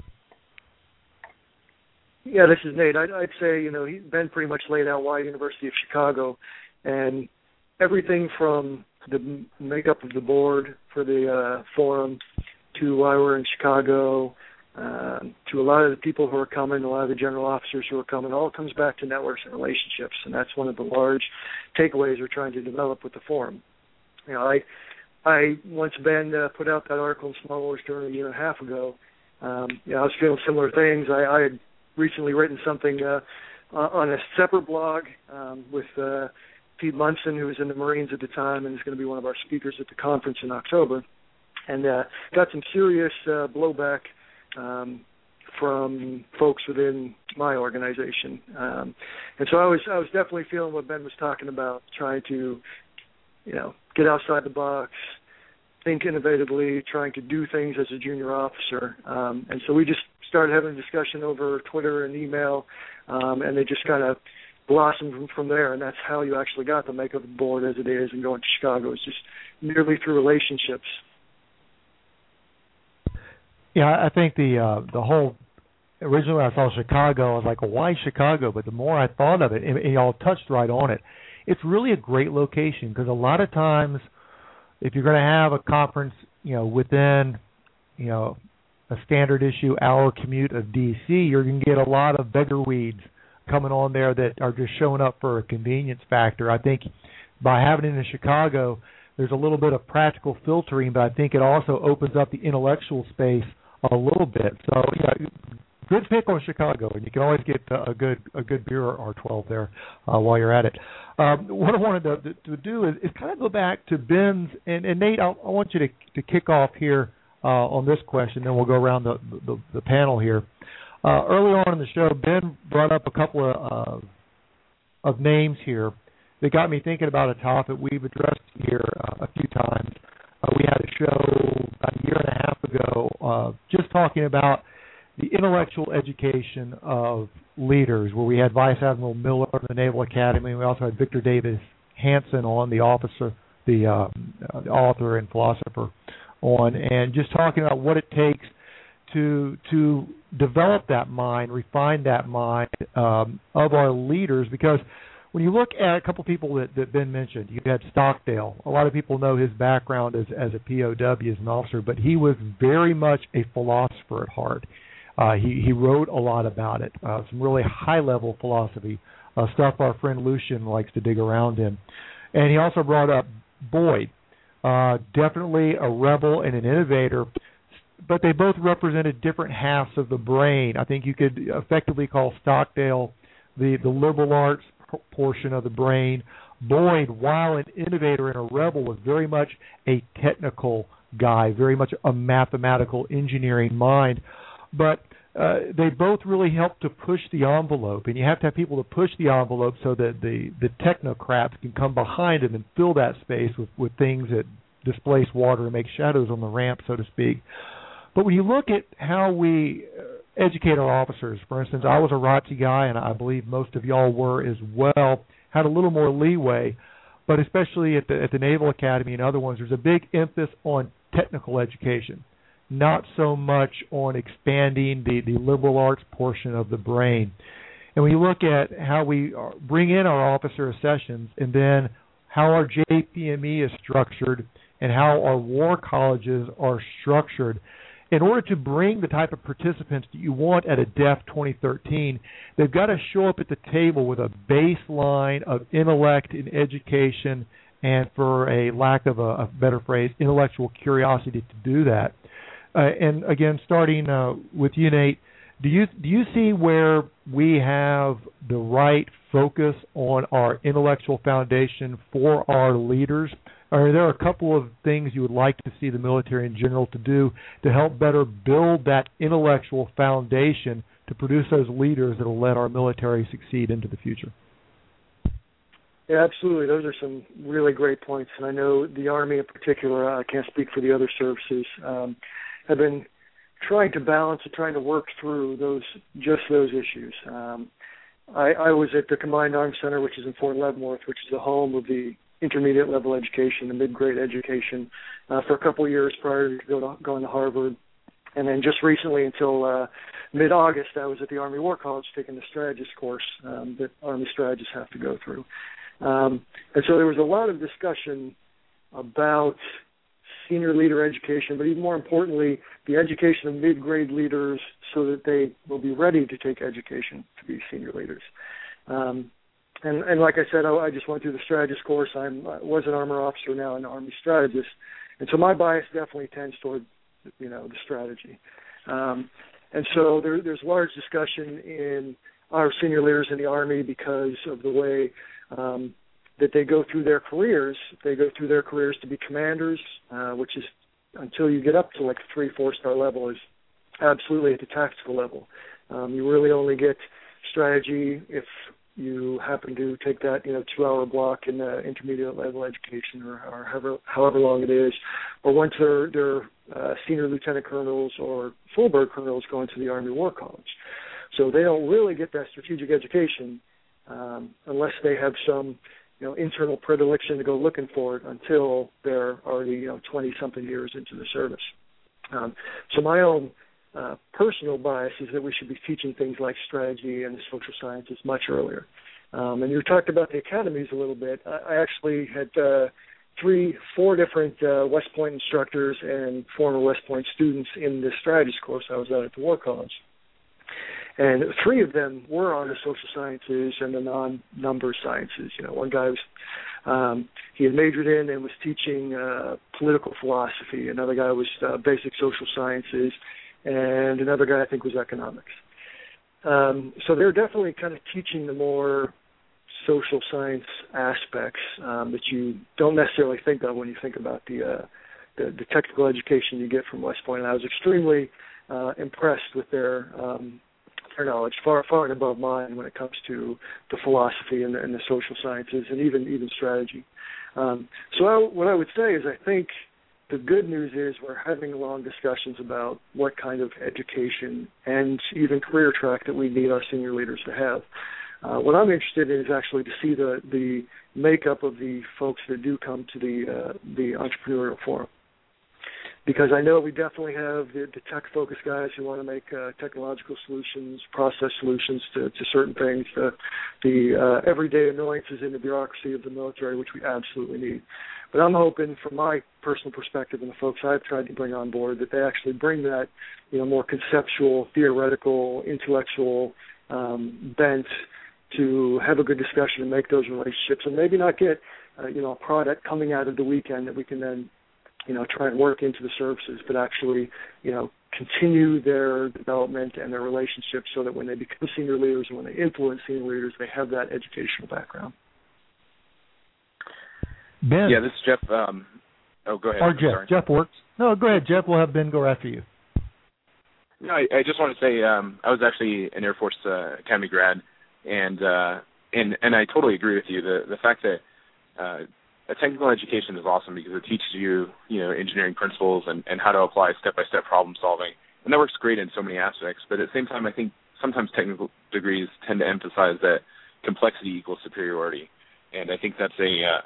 Yeah, this is Nate. I'd, I'd say, you know, Ben pretty much laid out why University of Chicago, and everything from the makeup of the board for the uh, forum to why we're in Chicago, uh, to a lot of the people who are coming, a lot of the general officers who are coming, all comes back to networks and relationships, and that's one of the large takeaways we're trying to develop with the forum. You know, I I once Ben uh, put out that article in Small Wars Journal a year and a half ago. Um, you know, I was feeling similar things. I, I had recently written something uh, on a separate blog um, with uh, Pete Munson, who was in the Marines at the time and is going to be one of our speakers at the conference in October, and uh, got some serious uh, blowback um, from folks within my organization. Um, and so I was I was definitely feeling what Ben was talking about, trying to, you know, get outside the box, think innovatively, trying to do things as a junior officer. Um, and so we just started having a discussion over Twitter and email, um, and they just kind of blossomed from, from there. And that's how you actually got the makeup board as it is and going to Chicago. It's just merely through relationships. Yeah, I think the uh, the whole, originally when I saw Chicago, I was like, well, why Chicago? But the more I thought of it, and, and y'all touched right on it, it's really a great location because a lot of times if you're going to have a conference, you know, within, you know, a standard issue hour commute of D C, you're going to get a lot of beggar weeds coming on there that are just showing up for a convenience factor. I think by having it in Chicago, there's a little bit of practical filtering, but I think it also opens up the intellectual space a little bit. So, yeah, good pick on Chicago, and you can always get a good a good beer or twelve there uh, while you're at it. Um, what I wanted to, to do is, is kind of go back to Ben's, and, and Nate, I, I want you to, to kick off here uh, on this question, then we'll go around the, the, the panel here. Uh, early on in the show, Ben brought up a couple of, uh, of names here that got me thinking about a topic we've addressed here uh, a few times. Uh, we had a show about a year and a half ago uh, just talking about the intellectual education of leaders, where we had Vice Admiral Miller of the Naval Academy. We also had Victor Davis Hanson on, the officer, the, uh, the author and philosopher, on, and just talking about what it takes to to develop that mind, refine that mind um, of our leaders. Because when you look at a couple people that, that Ben mentioned, you had Stockdale. A lot of people know his background as, as a P O W, as an officer, but he was very much a philosopher at heart. Uh, he, he wrote a lot about it, uh, some really high-level philosophy, uh, stuff our friend Lucian likes to dig around in. And he also brought up Boyd, uh, definitely a rebel and an innovator, but they both represented different halves of the brain. I think you could effectively call Stockdale the, the liberal arts portion of the brain. Boyd, while an innovator and a rebel, was very much a technical guy, very much a mathematical engineering mind. But uh, they both really help to push the envelope, and you have to have people to push the envelope so that the, the technocrats can come behind them and fill that space with, with things that displace water and make shadows on the ramp, so to speak. But when you look at how we educate our officers, for instance, I was a R O T C guy, and I believe most of y'all were as well, had a little more leeway, but especially at the, at the Naval Academy and other ones, there's a big emphasis on technical education, not so much on expanding the, the liberal arts portion of the brain. And when you look at how we bring in our officer sessions and then how our J P M E is structured and how our war colleges are structured, in order to bring the type of participants that you want at a D E F twenty thirteen, they've got to show up at the table with a baseline of intellect and education and, for a lack of a, a better phrase, intellectual curiosity to do that. Uh, and again, starting uh, with you, Nate, do you do you see where we have the right focus on our intellectual foundation for our leaders? Or are there a couple of things you would like to see the military in general to do to help better build that intellectual foundation to produce those leaders that will let our military succeed into the future? Yeah, absolutely. Those are some really great points. And I know the Army in particular, I can't speak for the other services, um, have been trying to balance and trying to work through those just those issues. Um, I, I was at the Combined Arms Center, which is in Fort Leavenworth, which is the home of the intermediate level education, the mid-grade education, uh, for a couple of years prior to, go to going to Harvard. And then just recently, until uh, mid-August, I was at the Army War College taking the strategist course um, that Army strategists have to go through. Um, and so there was a lot of discussion about senior leader education, but even more importantly, the education of mid-grade leaders so that they will be ready to take education to be senior leaders. Um, And, and like I said, I, I just went through the strategist course. I'm, I was an armor officer, now an Army strategist. And so my bias definitely tends toward, you know, the strategy. Um, and so there, there's large discussion in our senior leaders in the Army because of the way um, that they go through their careers. They go through their careers to be commanders, uh, which is until you get up to like three, four-star level is absolutely at the tactical level. Um, you really only get strategy if you happen to take that, you know, two-hour block in the intermediate level education, or, or however, however long it is, or once they're, they're uh, senior lieutenant colonels or full-bird colonels going to the Army War College. So they don't really get that strategic education um, unless they have some, you know, internal predilection to go looking for it until they're already, you know, twenty-something years into the service. Um, so my own uh, personal bias is that we should be teaching things like strategy and the social sciences much earlier. Um, and you talked about the academies a little bit. I, I actually had uh, three, four different uh, West Point instructors and former West Point students in this strategies course I was at at the War College. And three of them were on the social sciences and the non-number sciences. You know, one guy was, um, he had majored in and was teaching uh, political philosophy. Another guy was uh, basic social sciences. And another guy, I think, was economics. Um, so they're definitely kind of teaching the more social science aspects um, that you don't necessarily think of when you think about the, uh, the the technical education you get from West Point. And I was extremely uh, impressed with their um, their knowledge, far far and above mine when it comes to the philosophy and the, and the social sciences and even even strategy. Um, so I, what I would say is I think the good news is we're having long discussions about what kind of education and even career track that we need our senior leaders to have. Uh, what I'm interested in is actually to see the, the makeup of the folks that do come to the uh, the entrepreneurial forum. Because I know we definitely have the, the tech-focused guys who want to make uh, technological solutions, process solutions to, to certain things, the, the uh, everyday annoyances in the bureaucracy of the military, which we absolutely need. But I'm hoping, from my personal perspective and the folks I've tried to bring on board, that they actually bring that, you know, more conceptual, theoretical, intellectual um, bent to have a good discussion and make those relationships, and maybe not get, uh, you know, a product coming out of the weekend that we can then, you know, try and work into the services, but actually, you know, continue their development and their relationships so that when they become senior leaders and when they influence senior leaders, they have that educational background. Ben. Yeah, this is Jeff. Um, oh, go ahead. Or Jeff. Sorry. Jeff works. No, go ahead, Jeff. We'll have Ben go after you. No, I, I just want to say um, I was actually an Air Force uh, Academy grad, and uh, and and I totally agree with you. The the fact that uh, a technical education is awesome because it teaches you, you know, engineering principles and, and how to apply step-by-step problem solving. And that works great in so many aspects. But at the same time, I think sometimes technical degrees tend to emphasize that complexity equals superiority. And I think that's a uh,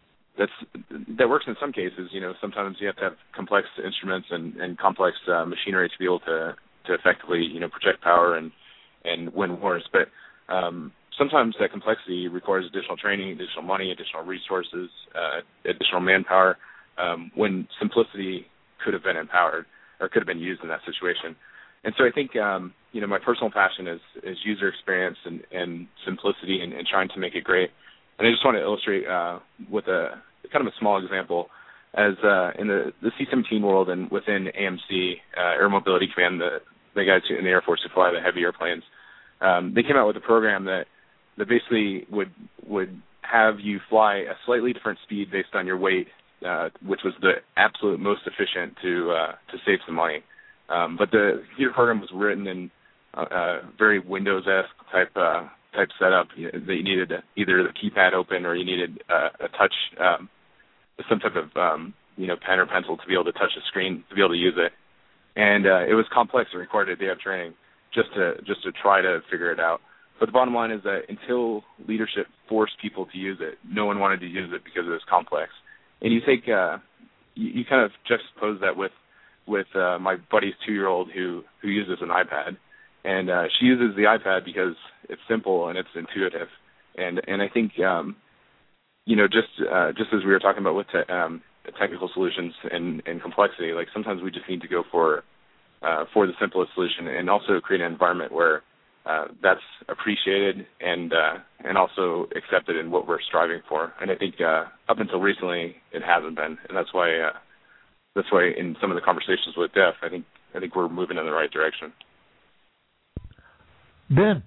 that's that works in some cases. You know, sometimes you have to have complex instruments and, and complex uh, machinery to be able to, to effectively, you know, project power and, and win wars. But um, sometimes that complexity requires additional training, additional money, additional resources, uh, additional manpower, um, when simplicity could have been empowered or could have been used in that situation. And so I think, um, you know, my personal passion is, is user experience and, and simplicity and, and trying to make it great. And I just want to illustrate uh, with a kind of a small example. As uh, in the, the C seventeen world and within A M C, uh, Air Mobility Command, the, the guys in the Air Force who fly the heavy airplanes, um, they came out with a program that that basically would would have you fly a slightly different speed based on your weight, uh, which was the absolute most efficient to uh, to save some money. Um, but the computer program was written in a uh, uh, very Windows-esque type uh, type setup. You know, that you needed either the keypad open or you needed uh, a touch, um, some type of um, you know pen or pencil to be able to touch the screen to be able to use it. And uh, it was complex and required a day of training just to just to try to figure it out. But the bottom line is that until leadership forced people to use it, no one wanted to use it because it was complex. And you take, uh, you, you kind of juxtapose that with with uh, my buddy's two-year-old who who uses an iPad, and uh, she uses the iPad because it's simple and it's intuitive. And and I think, um, you know, just uh, just as we were talking about with te- um, technical solutions and, and complexity, like sometimes we just need to go for uh, for the simplest solution and also create an environment where Uh, that's appreciated and uh, and also accepted in what we're striving for. And I think uh, up until recently, it hasn't been, and that's why uh, this way, in some of the conversations with D E F, I think I think we're moving in the right direction. Ben.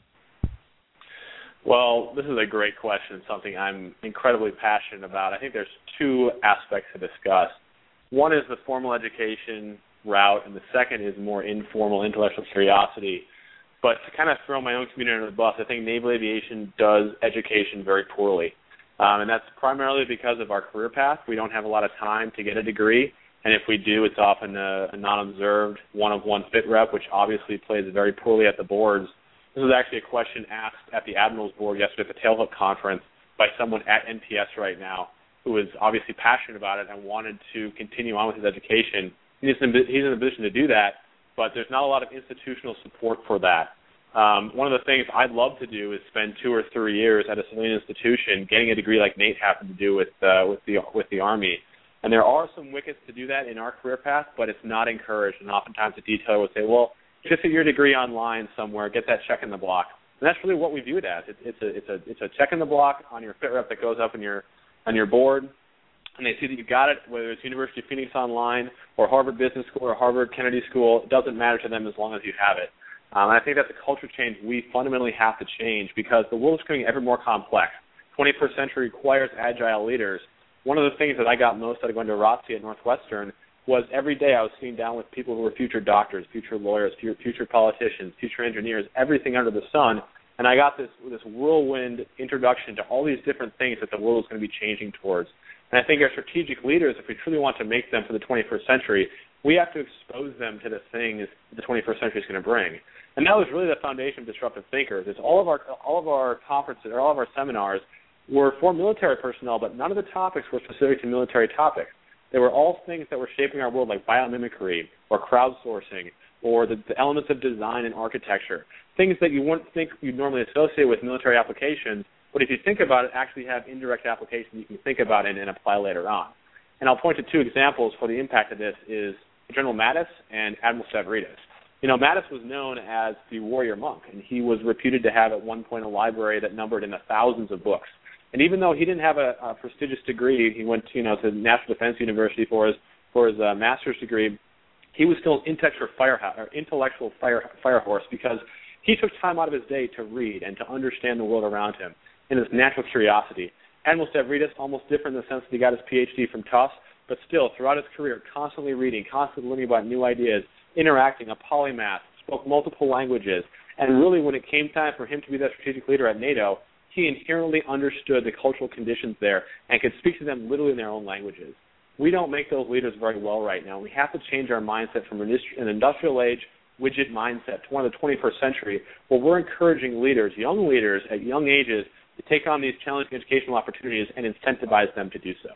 Well, this is a great question, something I'm incredibly passionate about. I think there's two aspects to discuss. One is the formal education route, and the second is more informal intellectual curiosity. But to kind of throw my own community under the bus, I think naval aviation does education very poorly. Um, and that's primarily because of our career path. We don't have a lot of time to get a degree, and if we do, it's often a, a non-observed one-of-one fit rep, which obviously plays very poorly at the boards. This was actually a question asked at the Admirals Board yesterday at the Tailhook Conference by someone at N P S right now who was obviously passionate about it and wanted to continue on with his education. He's in, he's in a position to do that, but there's not a lot of institutional support for that. Um, one of the things I'd love to do is spend two or three years at a civilian institution getting a degree like Nate happened to do with uh, with the with the Army. And there are some wickets to do that in our career path, but it's not encouraged. And oftentimes the detailer would say, well, just get your degree online somewhere, get that check in the block. And that's really what we view it as. It's, it's a it's a it's a check in the block on your fit rep that goes up in your on your board, and they see that you got it, whether it's University of Phoenix Online or Harvard Business School or Harvard Kennedy School. It doesn't matter to them as long as you have it. Um, and I think that's a culture change we fundamentally have to change because the world is becoming ever more complex. twenty-first century requires agile leaders. One of the things that I got most out of going to R O T C at Northwestern was every day I was sitting down with people who were future doctors, future lawyers, future politicians, future engineers, everything under the sun, and I got this this whirlwind introduction to all these different things that the world is going to be changing towards. And I think our strategic leaders, if we truly want to make them for the twenty-first century, we have to expose them to the things the twenty-first century is going to bring. And that was really the foundation of Disruptive Thinkers. It's all of our all of our conferences, or all of our seminars were for military personnel, but none of the topics were specific to military topics. They were all things that were shaping our world, like biomimicry or crowdsourcing or the, the elements of design and architecture, things that you wouldn't think you'd normally associate with military applications, but if you think about it, actually have indirect applications you can think about and, and apply later on. And I'll point to two examples for the impact of this is General Mattis and Admiral Stavridis. You know, Mattis was known as the warrior monk, and he was reputed to have at one point a library that numbered in the thousands of books. And even though he didn't have a, a prestigious degree, he went, you know, to National Defense University for his for his uh, master's degree. He was still an intellectual fire or intellectual fire fire horse because he took time out of his day to read and to understand the world around him and his natural curiosity. Admiral Stavridis, almost different in the sense that he got his P H D from Tufts, but still, throughout his career, constantly reading, constantly learning about new ideas, interacting, a polymath, spoke multiple languages, and really when it came time for him to be that strategic leader at NATO, he inherently understood the cultural conditions there and could speak to them literally in their own languages. We don't make those leaders very well right now. We have to change our mindset from an industrial age widget mindset to one of the twenty-first century where we're encouraging leaders, young leaders at young ages, to take on these challenging educational opportunities and incentivize them to do so.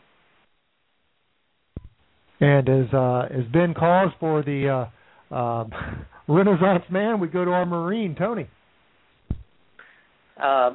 And as uh, as Ben calls for the uh, uh, Renaissance man, we go to our Marine, Tony. Um,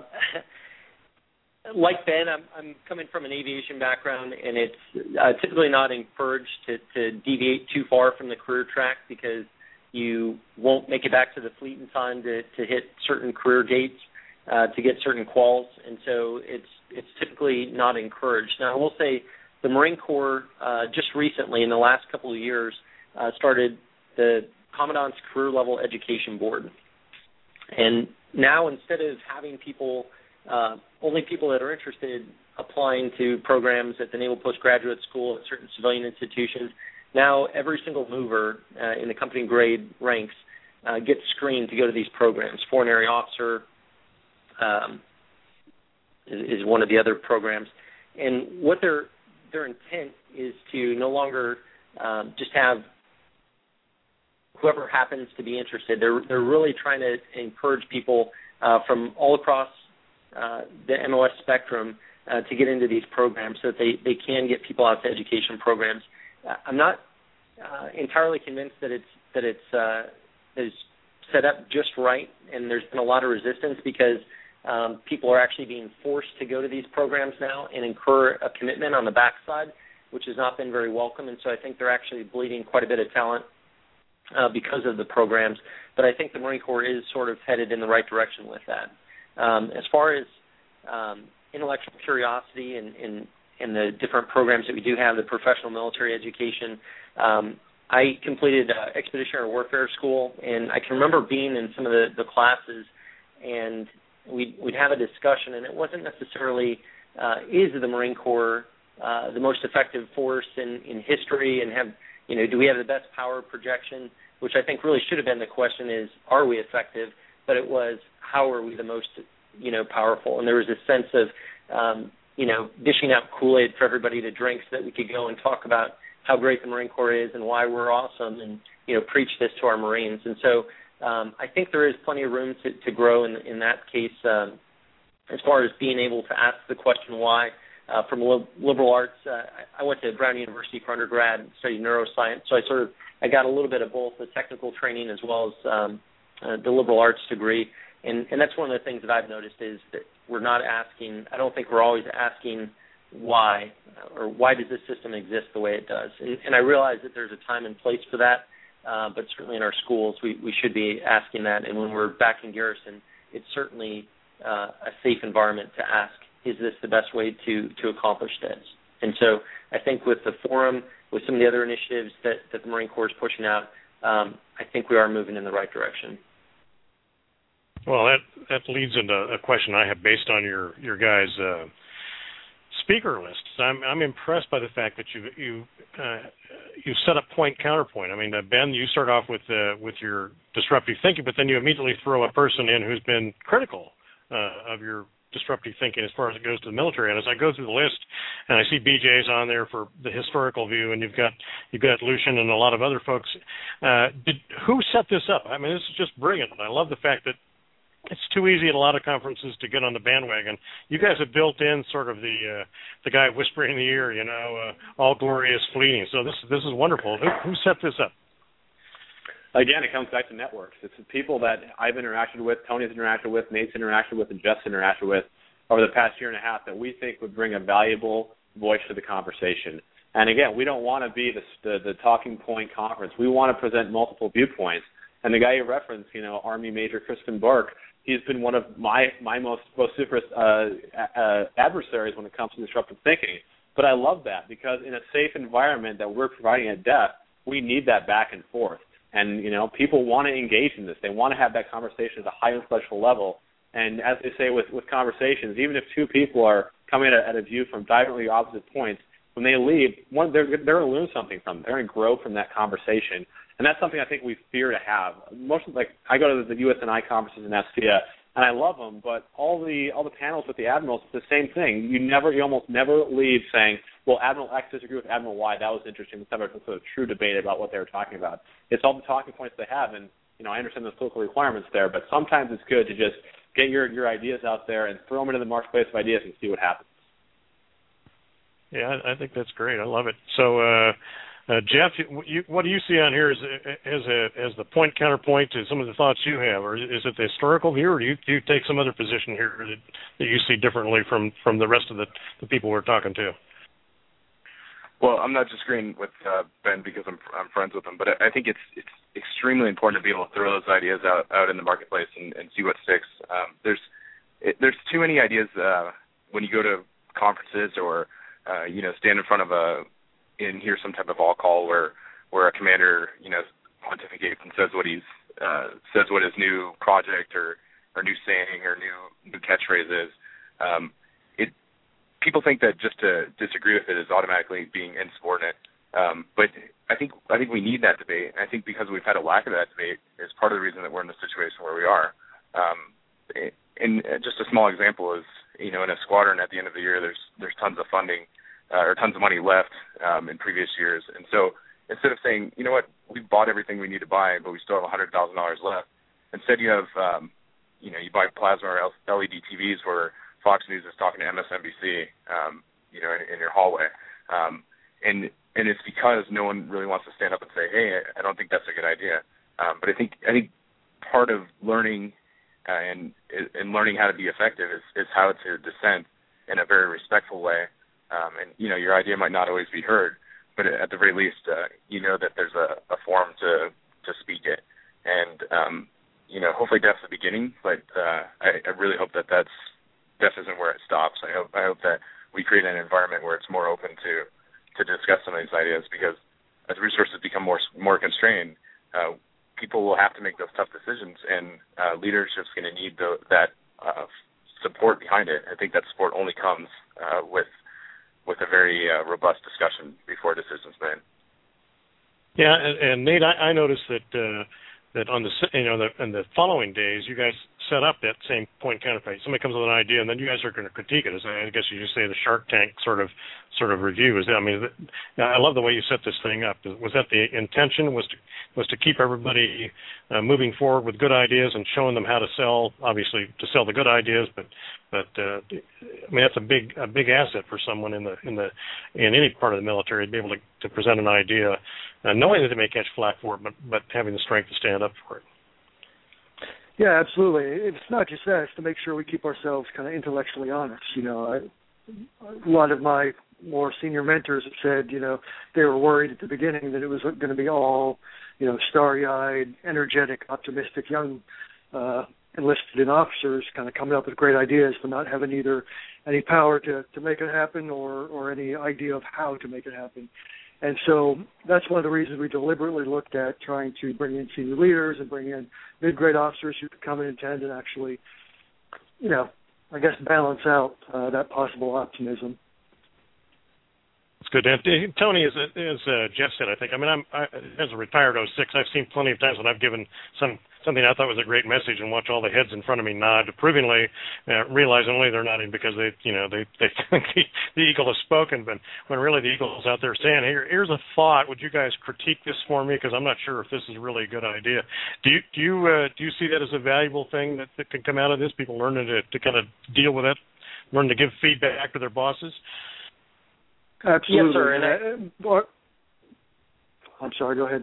like Ben, I'm, I'm coming from an aviation background, and it's uh, typically not encouraged to, to deviate too far from the career track because you won't make it back to the fleet in time to, to hit certain career gates, uh, to get certain quals, and so it's it's typically not encouraged. Now, I will say the Marine Corps uh, just recently, in the last couple of years, uh, started the Commandant's Career Level Education Board. And now instead of having people, uh, only people that are interested applying to programs at the Naval Postgraduate School at certain civilian institutions, now every single mover uh, in the company grade ranks uh, gets screened to go to these programs. Foreign Area Officer um, is, is one of the other programs. And what their their intent is to no longer um, just have whoever happens to be interested. They're they're really trying to encourage people uh, from all across uh, the M O S spectrum uh, to get into these programs so that they, they can get people out to education programs. Uh, I'm not uh, entirely convinced that it's that it's uh, is set up just right, and there's been a lot of resistance because um, people are actually being forced to go to these programs now and incur a commitment on the backside, which has not been very welcome. And so I think they're actually bleeding quite a bit of talent Uh, because of the programs, but I think the Marine Corps is sort of headed in the right direction with that. Um, as far as um, intellectual curiosity and, and, and the different programs that we do have, the professional military education. Um, I completed uh, Expeditionary Warfare School, and I can remember being in some of the, the classes, and we'd, we'd have a discussion, and it wasn't necessarily uh, is the Marine Corps uh, the most effective force in, in history, and have you know do we have the best power projection, which I think really should have been the question is, are we effective? But it was, how are we the most you know powerful? And there was a sense of um, you know dishing out Kool-Aid for everybody to drink so that we could go and talk about how great the Marine Corps is and why we're awesome, and you know preach this to our Marines. And so um, I think there is plenty of room to, to grow in, in that case um, as far as being able to ask the question why. Uh, from li- liberal arts, uh, I went to Brown University for undergrad and studied neuroscience, so I sort of I got a little bit of both the technical training as well as um, uh, the liberal arts degree, and, and that's one of the things that I've noticed is that we're not asking. I don't think we're always asking why, or why does this system exist the way it does? And, and I realize that there's a time and place for that, uh, but certainly in our schools we, we should be asking that. And when we're back in garrison, it's certainly uh, a safe environment to ask, is this the best way to, to accomplish this? And so I think with the forum, with some of the other initiatives that, that the Marine Corps is pushing out, um, I think we are moving in the right direction. Well, that, that leads into a question I have based on your, your guys' uh, speaker lists. I'm I'm impressed by the fact that you you uh, you set up point counterpoint. I mean, uh, Ben, you start off with uh, with your disruptive thinking, but then you immediately throw a person in who's been critical uh, of your disruptive thinking as far as it goes to the military. And as I go through the list, and I see B J's on there for the historical view, and you've got you've got Lucian and a lot of other folks. Uh, did who set this up? I mean, this is just brilliant. I love the fact that it's too easy at a lot of conferences to get on the bandwagon. You guys have built in sort of the uh, the guy whispering in the ear, you know, uh, all glory is fleeting. So this this is wonderful. Who, who set this up? Again, it comes back to networks. It's the people that I've interacted with, Tony's interacted with, Nate's interacted with, and Jeff's interacted with over the past year and a half that we think would bring a valuable voice to the conversation. And again, we don't want to be the, the, the talking point conference. We want to present multiple viewpoints. And the guy you referenced, you know, Army Major Crispin Burke, he's been one of my, my most vociferous uh, uh, adversaries when it comes to disruptive thinking. But I love that because in a safe environment that we're providing at D E F, we need that back and forth. And, you know, people want to engage in this. They want to have that conversation at a high intellectual level. And as they say with, with conversations, even if two people are coming at a, at a view from diametrically opposite points, when they leave, one, they're, they're going to learn something from it. They're going to grow from that conversation. And that's something I think we fear to have. Most like I go to the U S N I conferences in S T A, and I love them, but all the all the panels with the admirals, it's the same thing. You never, you almost never leave saying, well, Admiral X disagreed with Admiral Y. That was interesting. Let's have a sort of true debate about what they were talking about. It's all the talking points they have, and you know I understand the political requirements there, but sometimes it's good to just get your your ideas out there and throw them into the marketplace of ideas and see what happens. Yeah, I, I think that's great. I love it. So. Uh, Uh, Jeff, you, what do you see on here as as, a, as the point counterpoint to some of the thoughts you have, or is it the historical view, or do you, do you take some other position here that, that you see differently from, from the rest of the, the people we're talking to? Well, I'm not disagreeing with uh, Ben because I'm I'm friends with him, but I think it's it's extremely important to be able to throw those ideas out, out in the marketplace and, and see what sticks. Um, there's it, there's too many ideas uh, when you go to conferences or uh, you know stand in front of a and hear some type of all call where where a commander, you know, pontificates and says what he's uh, says what his new project or, or new saying or new new catchphrase is. Um, it people think that just to disagree with it is automatically being insubordinate. Um, but I think I think we need that debate. I think because we've had a lack of that debate is part of the reason that we're in the situation where we are. Um, and just a small example is, you know, in a squadron at the end of the year, there's there's tons of funding. Uh, or tons of money left um, in previous years. And so instead of saying, you know what, we've bought everything we need to buy, but we still have one hundred thousand dollars left, instead you have, um, you know, you buy plasma or L E D T Vs where Fox News is talking to M S N B C, um, you know, in, in your hallway. Um, and and it's because no one really wants to stand up and say, hey, I don't think that's a good idea. Um, but I think I think part of learning uh, and and learning how to be effective is, is how to dissent in a very respectful way. Um, and, you know, your idea might not always be heard, but at the very least, uh, you know that there's a, a forum to, to speak it. And, um, you know, hopefully D E F's the beginning, but uh, I, I really hope that that's, D E F isn't where it stops. I hope I hope that we create an environment where it's more open to, to discuss some of these ideas, because as resources become more more constrained, uh, people will have to make those tough decisions, and uh, leadership's going to need the, that uh, support behind it. I think that support only comes uh, with with a very uh, robust discussion before decisions made. Yeah, and, and Nate, I, I noticed that uh, that on the you know the, in the following days, you guys set up that same point counterpoint. Somebody comes with an idea, and then you guys are going to critique it. As I guess you just say the Shark Tank sort of sort of review. Is that, I mean, I love the way you set this thing up. Was that the intention? Was to was to keep everybody uh, moving forward with good ideas and showing them how to sell? Obviously, to sell the good ideas, but but uh, I mean that's a big a big asset for someone in the in the in any part of the military to be able to, to present an idea, uh, knowing that they may catch flack for it, but but having the strength to stand up for it. Yeah, absolutely. It's not just that; it's to make sure we keep ourselves kind of intellectually honest. You know, I, a lot of my more senior mentors have said, you know, they were worried at the beginning that it was going to be all, you know, starry-eyed, energetic, optimistic young uh, enlisted and officers kind of coming up with great ideas, but not having either any power to, to make it happen or, or any idea of how to make it happen. And so that's one of the reasons we deliberately looked at trying to bring in senior leaders and bring in mid-grade officers who could come and attend and actually, you know, I guess balance out uh, that possible optimism. It's good. And Tony, as, as uh, Jeff said, I think, I mean, I'm, I, as a retired oh six, I've seen plenty of times when I've given some something I thought was a great message and watch all the heads in front of me nod approvingly, uh, realize only they're nodding because they, you know, they, they think the, the eagle has spoken, but when really the eagle's out there saying, Here, here's a thought, would you guys critique this for me? Because I'm not sure if this is really a good idea. Do you do you uh, do you see that as a valuable thing that, that can come out of this? People learning to, to kind of deal with it, learn to give feedback to their bosses? Absolutely. Yes, sir. And I, I'm sorry, go ahead.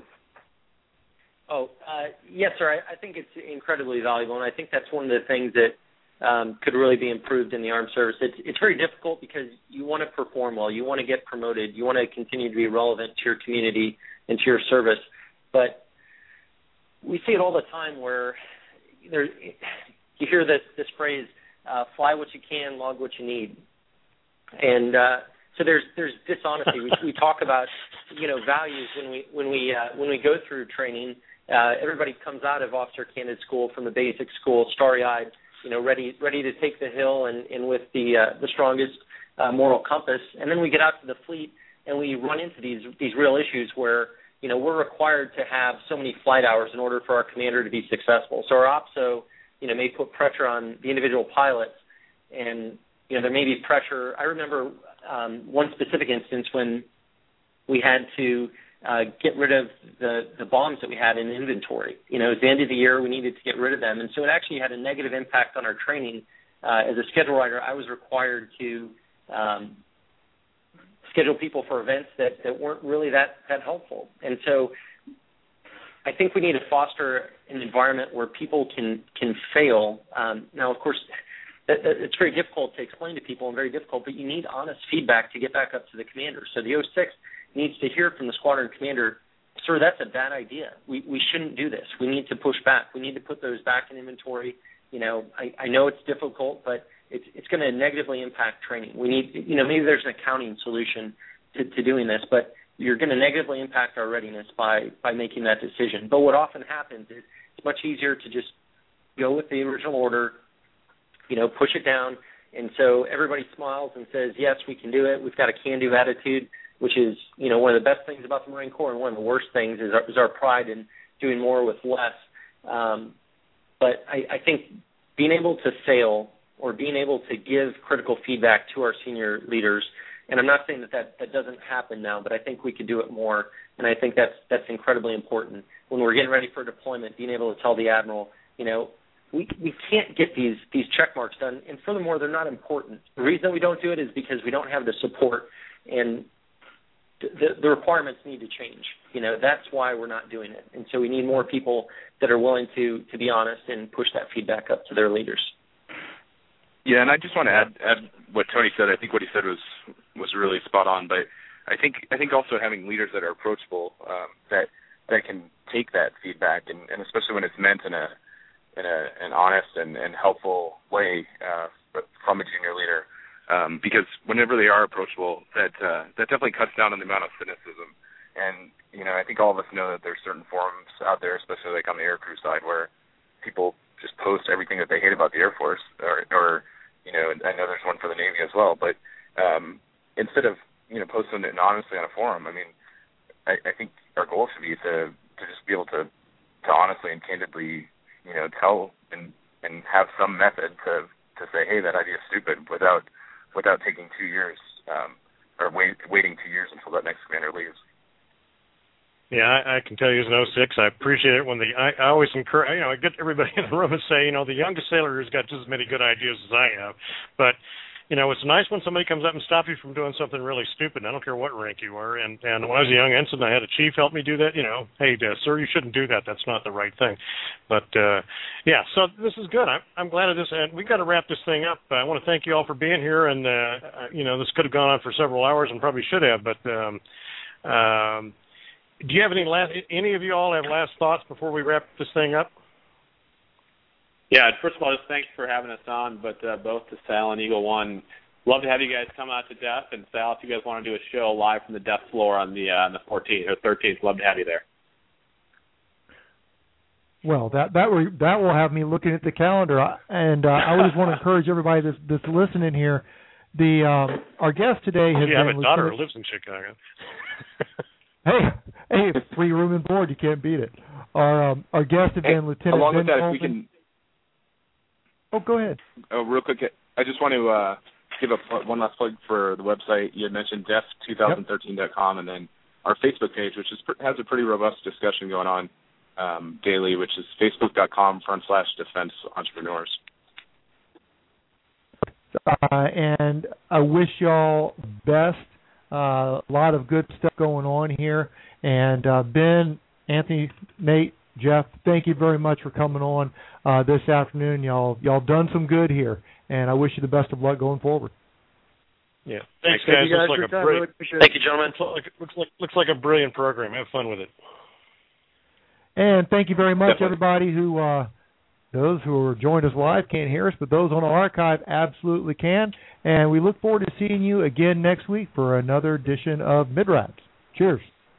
Oh, uh, yes, sir. I, I think it's incredibly valuable, and I think that's one of the things that um, could really be improved in the armed service. It's, it's very difficult because you want to perform well. You want to get promoted. You want to continue to be relevant to your community and to your service. But we see it all the time where there, you hear this, this phrase, uh, fly what you can, log what you need. And uh, so there's there's dishonesty. we, we talk about, you know, values when we when we uh, when we go through training. Uh, everybody comes out of officer candidate school from the basic school, starry-eyed, you know, ready ready to take the hill and, and with the uh, the strongest uh, moral compass. And then we get out to the fleet and we run into these these real issues where, you know, we're required to have so many flight hours in order for our commander to be successful. So our O P S O, you know, may put pressure on the individual pilots, and you know there may be pressure. I remember um, one specific instance when we had to Uh, get rid of the, the bombs that we had in inventory. You know, at the end of the year, we needed to get rid of them. And so it actually had a negative impact on our training. Uh, as a schedule writer, I was required to um, schedule people for events that, that weren't really that, that helpful. And so I think we need to foster an environment where people can, can fail. Um, now, of course, that, that, it's very difficult to explain to people and very difficult, but you need honest feedback to get back up to the commander. So the oh six needs to hear from the squadron commander, sir, that's a bad idea. We we shouldn't do this. We need to push back. We need to put those back in inventory. You know, I, I know it's difficult, but it's it's going to negatively impact training. We need, you know, maybe there's an accounting solution to, to doing this, but you're going to negatively impact our readiness by, by making that decision. But what often happens is it's much easier to just go with the original order, you know, push it down, and so everybody smiles and says, yes, we can do it. We've got a can-do attitude, which is, you know, one of the best things about the Marine Corps, and one of the worst things is our, is our pride in doing more with less. Um, but I, I think being able to fail or being able to give critical feedback to our senior leaders, and I'm not saying that, that that doesn't happen now, but I think we could do it more, and I think that's that's incredibly important. When we're getting ready for deployment, being able to tell the Admiral, you know, we we can't get these, these check marks done, and furthermore, they're not important. The reason we don't do it is because we don't have the support, and The, the requirements need to change. You know, that's why we're not doing it. And so we need more people that are willing to, to be honest and push that feedback up to their leaders. Yeah, and I just want to add, add what Tony said. I think what he said was was really spot on. But I think I think also having leaders that are approachable, um, that that can take that feedback, and, and especially when it's meant in a in a an honest and, and helpful way uh, from a junior leader. um, because whenever they are approachable, that uh, that definitely cuts down on the amount of cynicism. And you know, I think all of us know that there's certain forums out there, especially like on the aircrew side, where people just post everything that they hate about the Air Force, or, or you know, I know there's one for the Navy as well. But um, instead of you know posting it anonymously on a forum, I mean, I, I think our goal should be to to just be able to to honestly and candidly, you know, tell and and have some method to to say, hey, that idea is stupid, without without taking two years um, or wait, waiting two years until that next commander leaves. Yeah, I, I can tell you as an oh six, I appreciate it when the I, I always encourage, you know, I get everybody in the room and say, you know, the youngest sailor has got just as many good ideas as I have, but you know, it's nice when somebody comes up and stops you from doing something really stupid. I don't care what rank you are. And, and when I was a young ensign, I had a chief help me do that. You know, hey, uh, sir, you shouldn't do that. That's not the right thing. But, uh, yeah, so this is good. I'm, I'm glad of this. And we've got to wrap this thing up. I want to thank you all for being here. And, uh, you know, this could have gone on for several hours and probably should have. But um, um, do you have any last, any of you all have last thoughts before we wrap this thing up? Yeah, first of all, just thanks for having us on, but uh, both to Sal and Eagle One. Love to have you guys come out to D E F, and Sal, if you guys want to do a show live from the D E F floor on the uh, on the fourteenth or thirteenth, love to have you there. Well, that that will that will have me looking at the calendar, and uh, I would just want to encourage everybody that's, that's listening here. The um, our guest today has you have been a daughter Lieutenant... who lives in Chicago. hey, hey, free room and board, you can't beat it. Our um, our guest has hey, been Lieutenant along Ben with that, Coleman. if we can. Oh, go ahead. Oh, real quick, I just want to uh, give a, one last plug for the website. You had mentioned D E F twenty thirteen dot com, and then our Facebook page, which is, has a pretty robust discussion going on um, daily, which is facebook dot com front slash defense entrepreneurs. Uh, and I wish y'all best. Uh, a lot of good stuff going on here. And uh, Ben, Anthony, Nate, Jeff, thank you very much for coming on uh, this afternoon. Y'all, y'all done some good here, and I wish you the best of luck going forward. Yeah, thanks, Thank guys. you guys looks like for a your time. brilliant, Really appreciate Thank it. you, gentlemen. looks like, looks like looks like a brilliant program. Have fun with it. And thank you very much, Definitely. everybody who uh, those who are joined us live can't hear us, but those on the archive absolutely can. And we look forward to seeing you again next week for another edition of Mid-Raps. Cheers.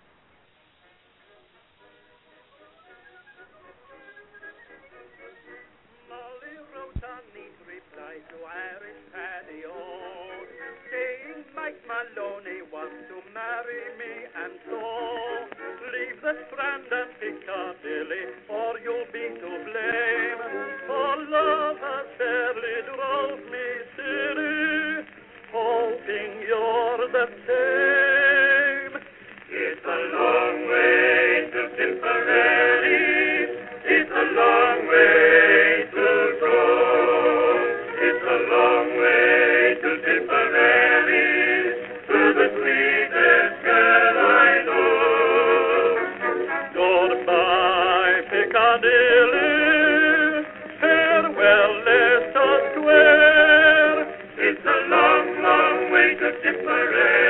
Maloney wants to marry me, and so leave the Strand and Piccadilly, or you'll be to blame. For love has fairly drove me silly, hoping you're the same. It's a long way to Tipperary, it's a long way to go. It's a long way to Tipperary, the sweetest girl I know. Goodbye, Piccadilly, farewell, Leicester Square. It's a long, long way to Tipperary.